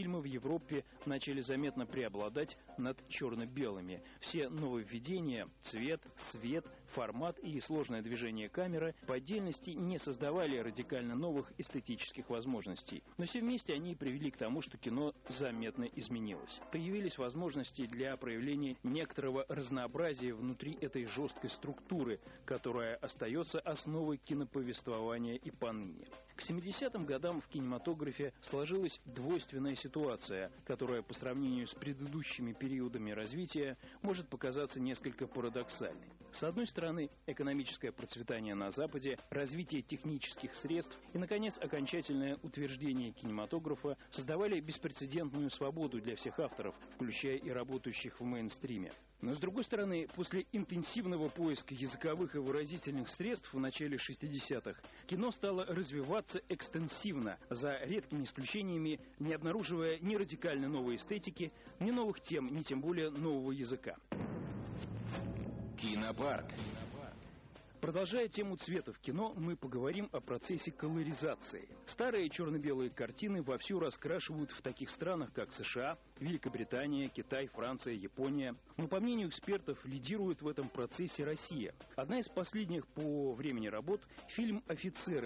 фильмы в Европе начали заметно преобладать над черно-белыми. Все нововведения, цвет, свет, формат и сложное движение камеры по отдельности не создавали радикально новых эстетических возможностей. Но все вместе они привели к тому, что кино заметно изменилось. Появились возможности для проявления некоторого разнообразия внутри этой жесткой структуры, которая остается основой киноповествования и поныне. К 70-м годам в кинематографе сложилась двойственная ситуация, которая по сравнению с предыдущими периодами развития может показаться несколько парадоксальной. С одной стороны, экономическое процветание на Западе, развитие технических средств и, наконец, окончательное утверждение кинематографа создавали беспрецедентную свободу для всех авторов, включая и работающих в мейнстриме. Но, с другой стороны, после интенсивного поиска языковых и выразительных средств в начале 60-х кино стало развиваться экстенсивно, за редкими исключениями не обнаруживая ни радикально новой эстетики, ни новых тем, ни тем более нового языка. Кинопарк. Продолжая тему цвета в кино, мы поговорим о процессе колоризации. Старые черно-белые картины вовсю раскрашивают в таких странах, как США, Великобритания, Китай, Франция, Япония. Но, по мнению экспертов, лидирует в этом процессе Россия. Одна из последних по времени работ – фильм «Офицеры»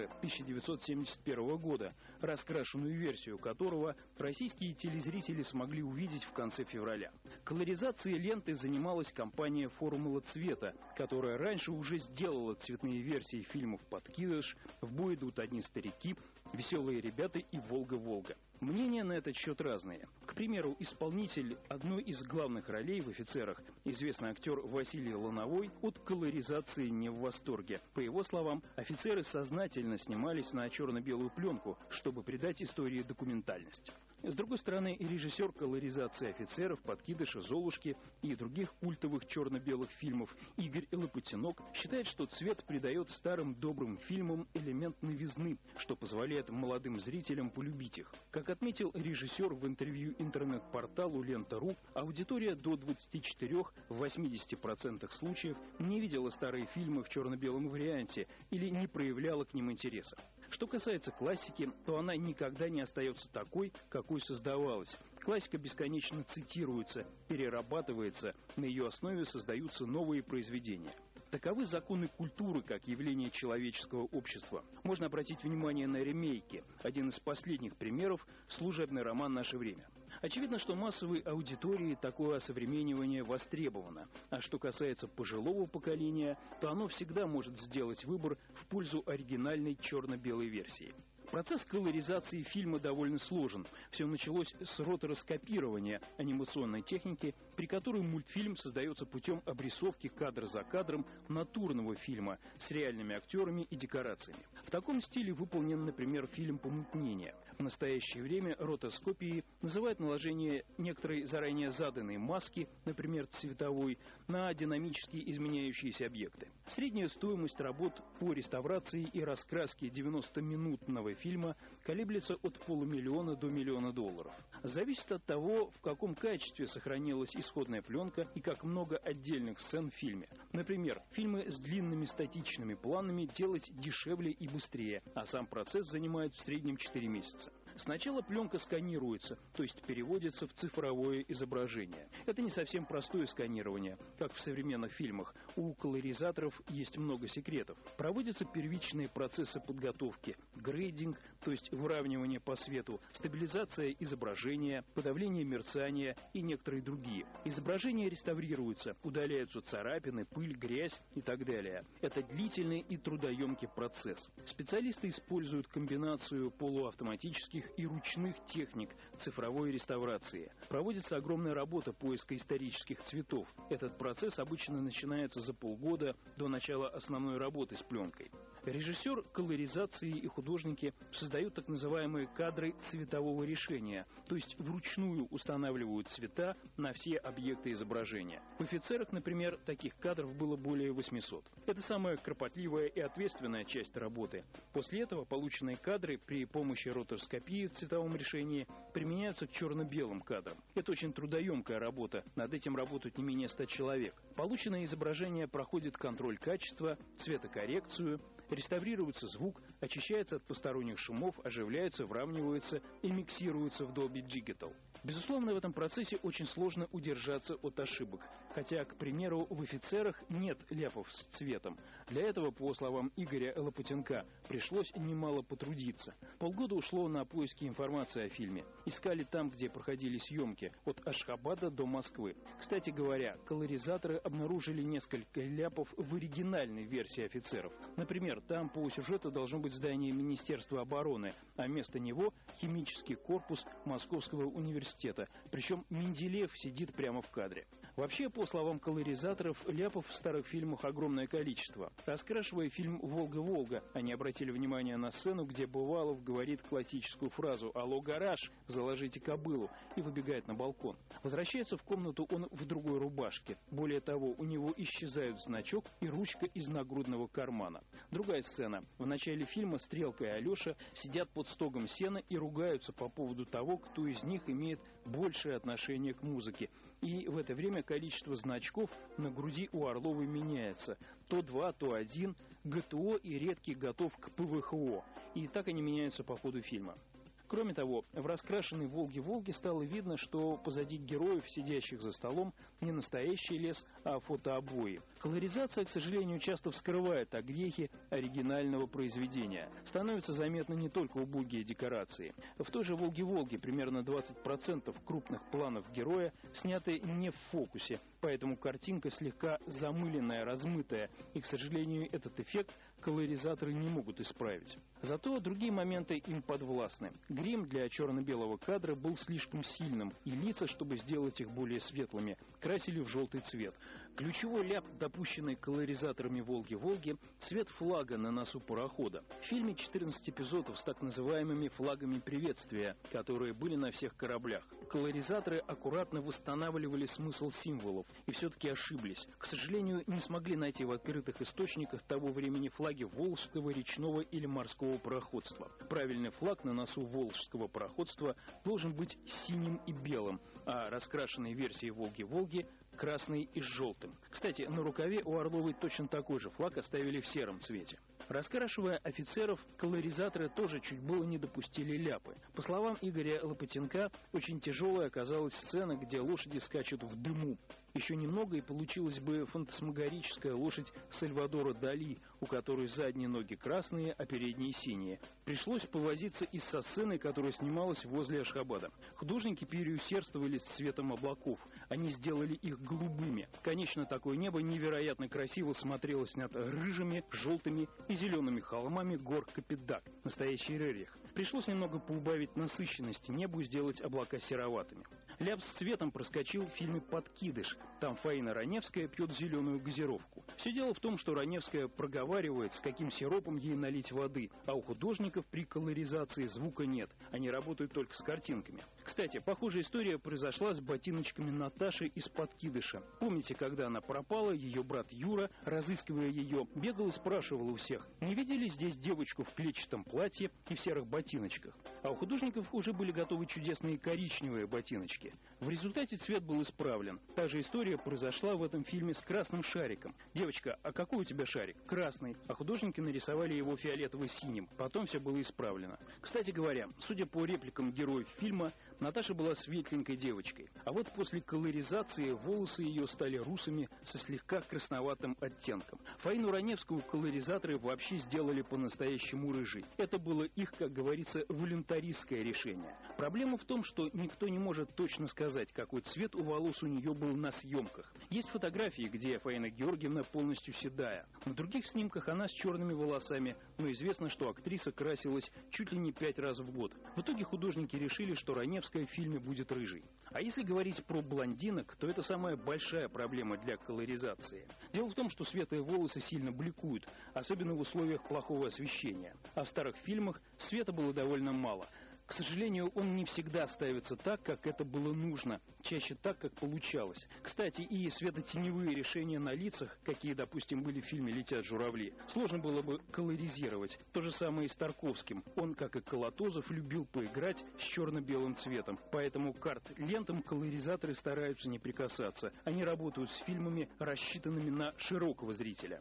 1971 года, раскрашенную версию которого российские телезрители смогли увидеть в конце февраля. Колоризацией ленты занималась компания «Формула цвета», которая раньше уже сделала цветные версии фильмов «Подкидыш», «В бой идут одни старики», «Веселые ребята» и «Волга-Волга». Мнения на этот счет разные. К примеру, исполнитель одной из главных ролей в «Офицерах», известный актер Василий Лановой, от колоризации не в восторге. По его словам, «Офицеры» сознательно снимались на черно-белую пленку, чтобы придать истории документальность. С другой стороны, режиссер колоризации «Офицеров», «Подкидыша», «Золушки» и других культовых черно-белых фильмов Игорь Лопатинок считает, что цвет придает старым добрым фильмам элемент новизны, что позволяет молодым зрителям полюбить их. Как отметил режиссер в интервью интернет-порталу «Лента.ру», аудитория до 24 в 80% случаев не видела старые фильмы в черно-белом варианте или не проявляла к ним интереса. Что касается классики, то она никогда не остается такой, какой создавалась. Классика бесконечно цитируется, перерабатывается, на ее основе создаются новые произведения. Таковы законы культуры как явление человеческого общества. Можно обратить внимание на ремейки. Один из последних примеров – «Служебный роман. Наше время». Очевидно, что массовой аудитории такое осовременивание востребовано. А что касается пожилого поколения, то оно всегда может сделать выбор в пользу оригинальной черно-белой версии. Процесс колоризации фильма довольно сложен. Все началось с ротороскопирования анимационной техники, при которой мультфильм создается путем обрисовки кадр за кадром натурного фильма с реальными актерами и декорациями. В таком стиле выполнен, например, фильм «Помутнение». В настоящее время ротоскопией называют наложение некоторой заранее заданной маски, например, цветовой, на динамически изменяющиеся объекты. Средняя стоимость работ по реставрации и раскраске 90-минутного фильма колеблется от $500 000 до $1 миллиона. Зависит от того, в каком качестве сохранилась исходная пленка и как много отдельных сцен в фильме. Например, фильмы с длинными статичными планами делать дешевле и быстрее, а сам процесс занимает в среднем 4 месяца. Сначала пленка сканируется, то есть переводится в цифровое изображение. Это не совсем простое сканирование, как в современных фильмах. У колоризаторов есть много секретов. Проводятся первичные процессы подготовки, грейдинг, то есть выравнивание по свету, стабилизация изображения, подавление мерцания и некоторые другие. Изображения реставрируются, удаляются царапины, пыль, грязь и так далее. Это длительный и трудоемкий процесс. Специалисты используют комбинацию полуавтоматических и ручных техник цифровой реставрации. Проводится огромная работа поиска исторических цветов. Этот процесс обычно начинается за полгода до начала основной работы с пленкой. Режиссер колоризации и художники создают так называемые кадры цветового решения, то есть вручную устанавливают цвета на все объекты изображения. В «Офицерах», например, таких кадров было более 800. Это самая кропотливая и ответственная часть работы. После этого полученные кадры при помощи ротороскопии в цветовом решении применяются к черно-белым кадрам. Это очень трудоемкая работа, над этим работают не менее 100 человек. Полученное изображение проходит контроль качества, цветокоррекцию, Реставрируется звук, очищается от посторонних шумов, оживляется, выравнивается и миксируется в Dolby Digital. Безусловно, в этом процессе очень сложно удержаться от ошибок. Хотя, к примеру, в «Офицерах» нет ляпов с цветом. Для этого, по словам Игоря Лопатенка, пришлось немало потрудиться. Полгода ушло на поиски информации о фильме. Искали там, где проходили съемки, от Ашхабада до Москвы. Кстати говоря, колоризаторы обнаружили несколько ляпов в оригинальной версии «Офицеров». Например, там по сюжету должно быть здание Министерства обороны, а вместо него химический корпус Московского университета. Причем Менделеев сидит прямо в кадре. Вообще, по словам колоризаторов, ляпов в старых фильмах огромное количество. Раскрашивая фильм «Волга-Волга», они обратили внимание на сцену, где Бывалов говорит классическую фразу «Алло, гараж, заложите кобылу» и выбегает на балкон. Возвращается в комнату он в другой рубашке. Более того, у него исчезают значок и ручка из нагрудного кармана. Другая сцена. В начале фильма Стрелка и Алеша сидят под стогом сена и ругаются по поводу того, кто из них имеет большее отношение к музыке. И в это время количество значков на груди у Орловой меняется. То 2, то 1, ГТО и редкий готов к ПВХО. И так они меняются по ходу фильма. Кроме того, в раскрашенной «Волге-Волге» стало видно, что позади героев, сидящих за столом, не настоящий лес, а фотообои. Колоризация, к сожалению, часто вскрывает огрехи оригинального произведения. Становятся заметны не только убогие декорации. В той же «Волге-Волге» примерно 20% крупных планов героя сняты не в фокусе, поэтому картинка слегка замыленная, размытая, и, к сожалению, этот эффект колоризаторы не могут исправить. Зато другие моменты им подвластны. Грим для черно-белого кадра был слишком сильным, и лица, чтобы сделать их более светлыми, красили в желтый цвет. Ключевой ляп, допущенный колоризаторами «Волги-Волги», цвет флага на носу парохода. В фильме 14 эпизодов с так называемыми флагами приветствия, которые были на всех кораблях. Колоризаторы аккуратно восстанавливали смысл символов и все-таки ошиблись. К сожалению, не смогли найти в открытых источниках того времени флаги Волжского, речного или морского пароходства. Правильный флаг на носу Волжского пароходства должен быть синим и белым, а раскрашенной версии «Волги-Волги» красный и с желтым. Кстати, на рукаве у Орловой точно такой же флаг оставили в сером цвете. Раскрашивая «Офицеров», колоризаторы тоже чуть было не допустили ляпы. По словам Игоря Лопатенка, очень тяжелой оказалась сцена, где лошади скачут в дыму. Еще немного, и получилась бы фантасмагорическая лошадь Сальвадора Дали, у которой задние ноги красные, а передние синие. Пришлось повозиться и со сценой, которая снималась возле Ашхабада. Художники переусердствовали с цветом облаков. Они сделали их голубыми. Конечно, такое небо невероятно красиво смотрелось над рыжими, желтыми и зелеными холмами гор Капитдак, настоящий Рерих. Пришлось немного поубавить насыщенности небу и сделать облака сероватыми. Ляп с цветом проскочил в фильме «Подкидыш». Там Фаина Раневская пьет зеленую газировку. Все дело в том, что Раневская проговаривает, с каким сиропом ей налить воды, а у художников при колоризации звука нет. Они работают только с картинками. Кстати, похожая история произошла с ботиночками Наташи из «Подкидыша». Помните, когда она пропала, ее брат Юра, разыскивая ее, бегал и спрашивал у всех: не видели здесь девочку в клетчатом платье и в серых ботиночках? А у художников уже были готовы чудесные коричневые ботиночки. В результате цвет был исправлен. Та же история произошла в этом фильме с красным шариком. Девочка: а какой у тебя шарик? Красный. А художники нарисовали его фиолетово-синим. Потом все было исправлено. Кстати говоря, судя по репликам героев фильма, Наташа была светленькой девочкой. А вот после колоризации волосы ее стали русыми со слегка красноватым оттенком. Фаину Раневскую колоризаторы вообще сделали по-настоящему рыжей. Это было их, как говорится, волюнтаристское решение. Проблема в том, что никто не может точно сказать, какой цвет у волос у нее был на съемках. Есть фотографии, где Фаина Георгиевна полностью седая. На других снимках она с черными волосами, но известно, что актриса красилась чуть ли не 5 раз в год. В итоге художники решили, что Раневская в фильме будет рыжей. А если говорить про блондинок, то это самая большая проблема для колоризации. Дело в том, что светлые волосы сильно бликуют, особенно в условиях плохого освещения. А в старых фильмах света было довольно мало. К сожалению, он не всегда ставится так, как это было нужно, чаще так, как получалось. Кстати, и светотеневые решения на лицах, какие, допустим, были в фильме «Летят журавли», сложно было бы колоризировать. То же самое и с Тарковским. Он, как и Колотозов, любил поиграть с черно-белым цветом. Поэтому к арт-лентам колоризаторы стараются не прикасаться. Они работают с фильмами, рассчитанными на широкого зрителя.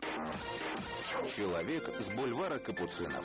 Человек с бульвара Капуцинов.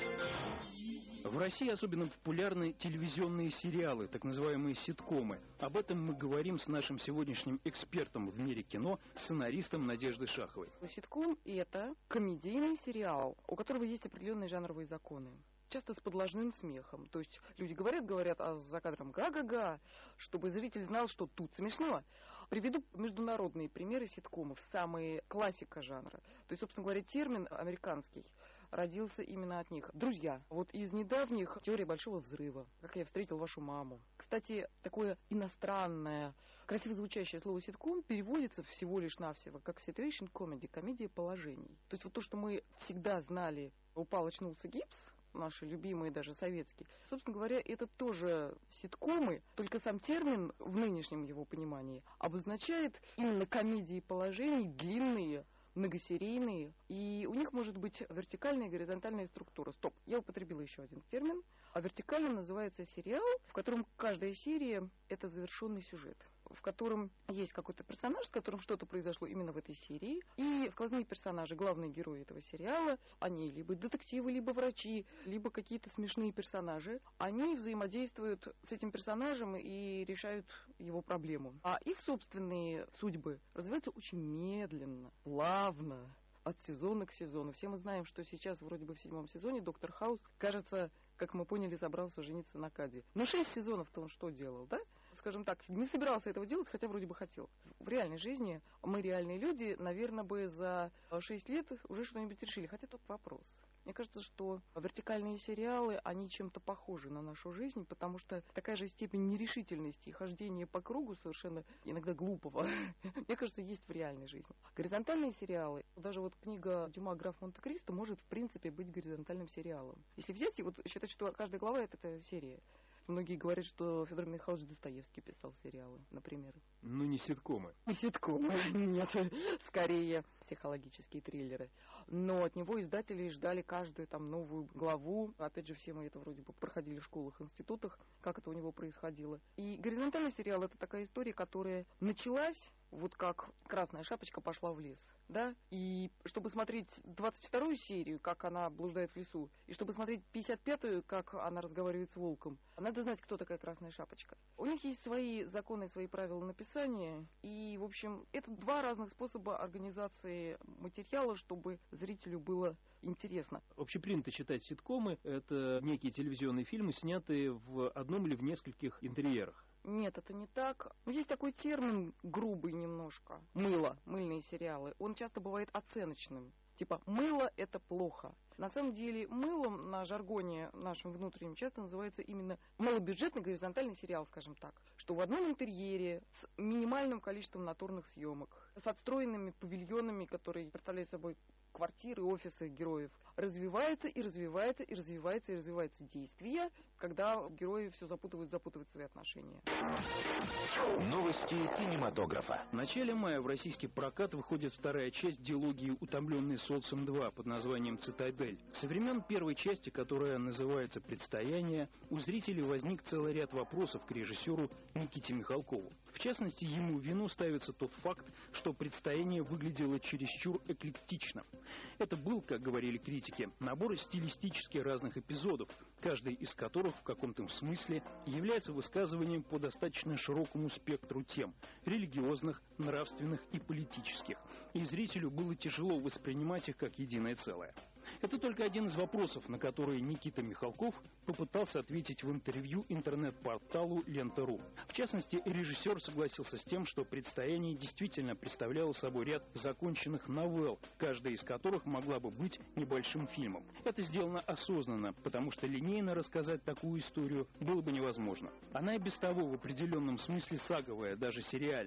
В России особенно популярны телевизионные сериалы, так называемые ситкомы. Об этом мы говорим с нашим сегодняшним экспертом в мире кино, сценаристом Надеждой Шаховой. Ситком — это комедийный сериал, у которого есть определенные жанровые законы. Часто с подложным смехом. То есть люди говорят, а за кадром га-га-га, чтобы зритель знал, что тут смешно. Приведу международные примеры ситкомов, самые классика жанра. То есть, собственно говоря, термин американский родился именно от них. Друзья, вот из недавних «Теория большого взрыва», «Как я встретил вашу маму». Кстати, такое иностранное, красиво звучащее слово «ситком» переводится всего лишь навсего как situation comedy, комедия положений. То есть вот то, что мы всегда знали, упал, очнулся гипс, наши любимые, даже советские. Собственно говоря, это тоже ситкомы, только сам термин в нынешнем его понимании обозначает именно комедии положений, длинные, многосерийные, и у них может быть вертикальная и горизонтальная структура. Стоп, я употребила еще один термин. А вертикальным называется сериал, в котором каждая серия — это завершенный сюжет, в котором есть какой-то персонаж, с которым что-то произошло именно в этой серии, и сквозные персонажи, главные герои этого сериала, они либо детективы, либо врачи, либо какие-то смешные персонажи, они взаимодействуют с этим персонажем и решают его проблему. А их собственные судьбы развиваются очень медленно, плавно, от сезона к сезону. Все мы знаем, что сейчас вроде бы в 7-м сезоне доктор Хаус, кажется, как мы поняли, собрался жениться на Каде. Но 6 сезонов-то он что делал, да? Скажем так, не собирался этого делать, хотя вроде бы хотел. В реальной жизни мы, реальные люди, наверное, бы за 6 лет уже что-нибудь решили. Хотя тут вопрос. Мне кажется, что вертикальные сериалы, они чем-то похожи на нашу жизнь, потому что такая же степень нерешительности и хождения по кругу совершенно иногда глупого, мне кажется, есть в реальной жизни. Горизонтальные сериалы, даже вот книга Дюма «Граф Монте-Кристо» может, в принципе, быть горизонтальным сериалом. Если взять и вот считать, что каждая глава — это серия. Многие говорят, что Федор Михайлович Достоевский писал сериалы, например. Ну, не ситкомы. Не ситкомы, нет, скорее психологические триллеры. Но от него издатели ждали каждую там новую главу. Опять же, все мы это вроде бы проходили в школах, институтах, как это у него происходило. И горизонтальный сериал — это такая история, которая началась вот как «Красная шапочка пошла в лес», да? И чтобы смотреть 22-ю серию, как она блуждает в лесу, и чтобы смотреть 55-ю, как она разговаривает с волком, надо знать, кто такая Красная Шапочка. У них есть свои законы, свои правила написания, и, в общем, это два разных способа организации материала, чтобы зрителю было интересно. Общепринято считать ситкомы — это некие телевизионные фильмы, снятые в одном или в нескольких интерьерах. Нет, это не так. Есть такой термин, грубый немножко. Мыло, мыльные сериалы. Он часто бывает оценочным. Типа, мыло — это плохо. На самом деле, мылом на жаргоне нашем внутреннем часто называется именно малобюджетный горизонтальный сериал, скажем так. Что в одном интерьере с минимальным количеством натурных съемок, с отстроенными павильонами, которые представляют собой квартиры, офисы героев, развивается и развивается и развивается и развивается действие, когда герои все запутывают свои отношения. Новости кинематографа. В начале мая в российский прокат выходит вторая часть дилогии «Утомленный солнцем 2» под названием «Цитадель». Со времен первой части, которая называется «Предстояние», у зрителей возник целый ряд вопросов к режиссеру Никите Михалкову. В частности, ему в вину ставится тот факт, что «Предстояние» выглядело чересчур эклектично. Это был, как говорили критики, набор стилистически разных эпизодов, каждый из которых в каком-то смысле является высказыванием по достаточно широкому спектру тем – религиозных, нравственных и политических. И зрителю было тяжело воспринимать их как единое целое. Это только один из вопросов, на которые Никита Михалков попытался ответить в интервью интернет-порталу Лента.ру. В частности, режиссер согласился с тем, что «Предстояние» действительно представляло собой ряд законченных новелл, каждая из которых могла бы быть небольшим фильмом. Это сделано осознанно, потому что линейно рассказать такую историю было бы невозможно. Она и без того в определенном смысле саговая, даже сериальная.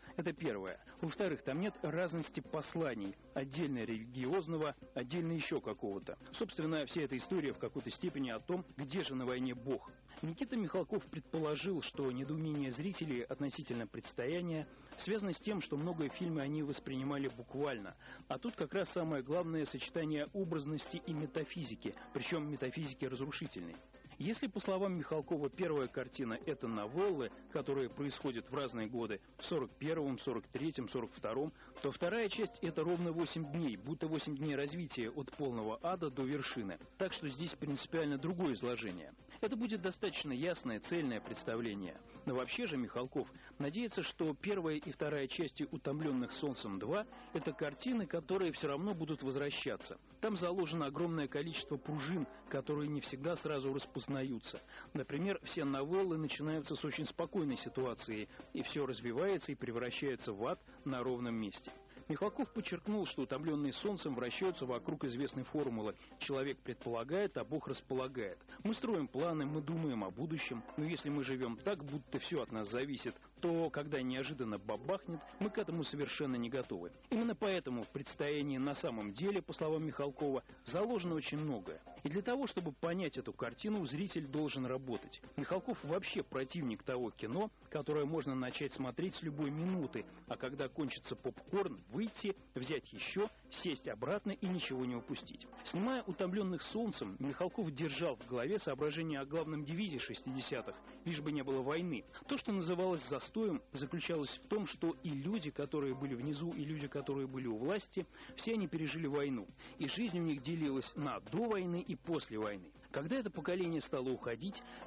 Это первое. Во-вторых, там нет разности посланий, отдельно религиозного, отдельно еще какого-то. Собственно, вся эта история в какой-то степени о том, где же на войне Бог. Никита Михалков предположил, что недоумение зрителей относительно предстояния связано с тем, что многие фильмы они воспринимали буквально. А тут как раз самое главное сочетание образности и метафизики, причем метафизики разрушительной. Если, по словам Михалкова, первая картина – это новеллы, которые происходят в разные годы, в 41-м, 43-м, 42-м, то вторая часть – это ровно 8 дней, будто 8 дней развития от полного ада до вершины. Так что здесь принципиально другое изложение. Это будет достаточно ясное, цельное представление. Но вообще же Михалков надеется, что первая и вторая части «Утомленных солнцем 2» – это картины, которые все равно будут возвращаться. Там заложено огромное количество пружин, которые не всегда сразу распознаются. Например, все новеллы начинаются с очень спокойной ситуации, и все развивается и превращается в ад на ровном месте. Михалков подчеркнул, что утомленные солнцем вращаются вокруг известной формулы «человек предполагает, а Бог располагает». Мы строим планы, мы думаем о будущем, но если мы живем так, будто все от нас зависит, то, когда неожиданно бабахнет, мы к этому совершенно не готовы. Именно поэтому в предстоянии на самом деле, по словам Михалкова, заложено очень многое. И для того, чтобы понять эту картину, зритель должен работать. Михалков вообще противник того кино, которое можно начать смотреть с любой минуты, а когда кончится попкорн, выйти, взять еще, сесть обратно и ничего не упустить. Снимая «Утомленных солнцем», Михалков держал в голове соображение о главном девизе 60-х, лишь бы не было войны. То, что называлось застоем, заключалось в том, что и люди, которые были внизу, и люди, которые были у власти, все они пережили войну. И жизнь у них делилась на до войны и после войны. Когда это поколение стало уходить,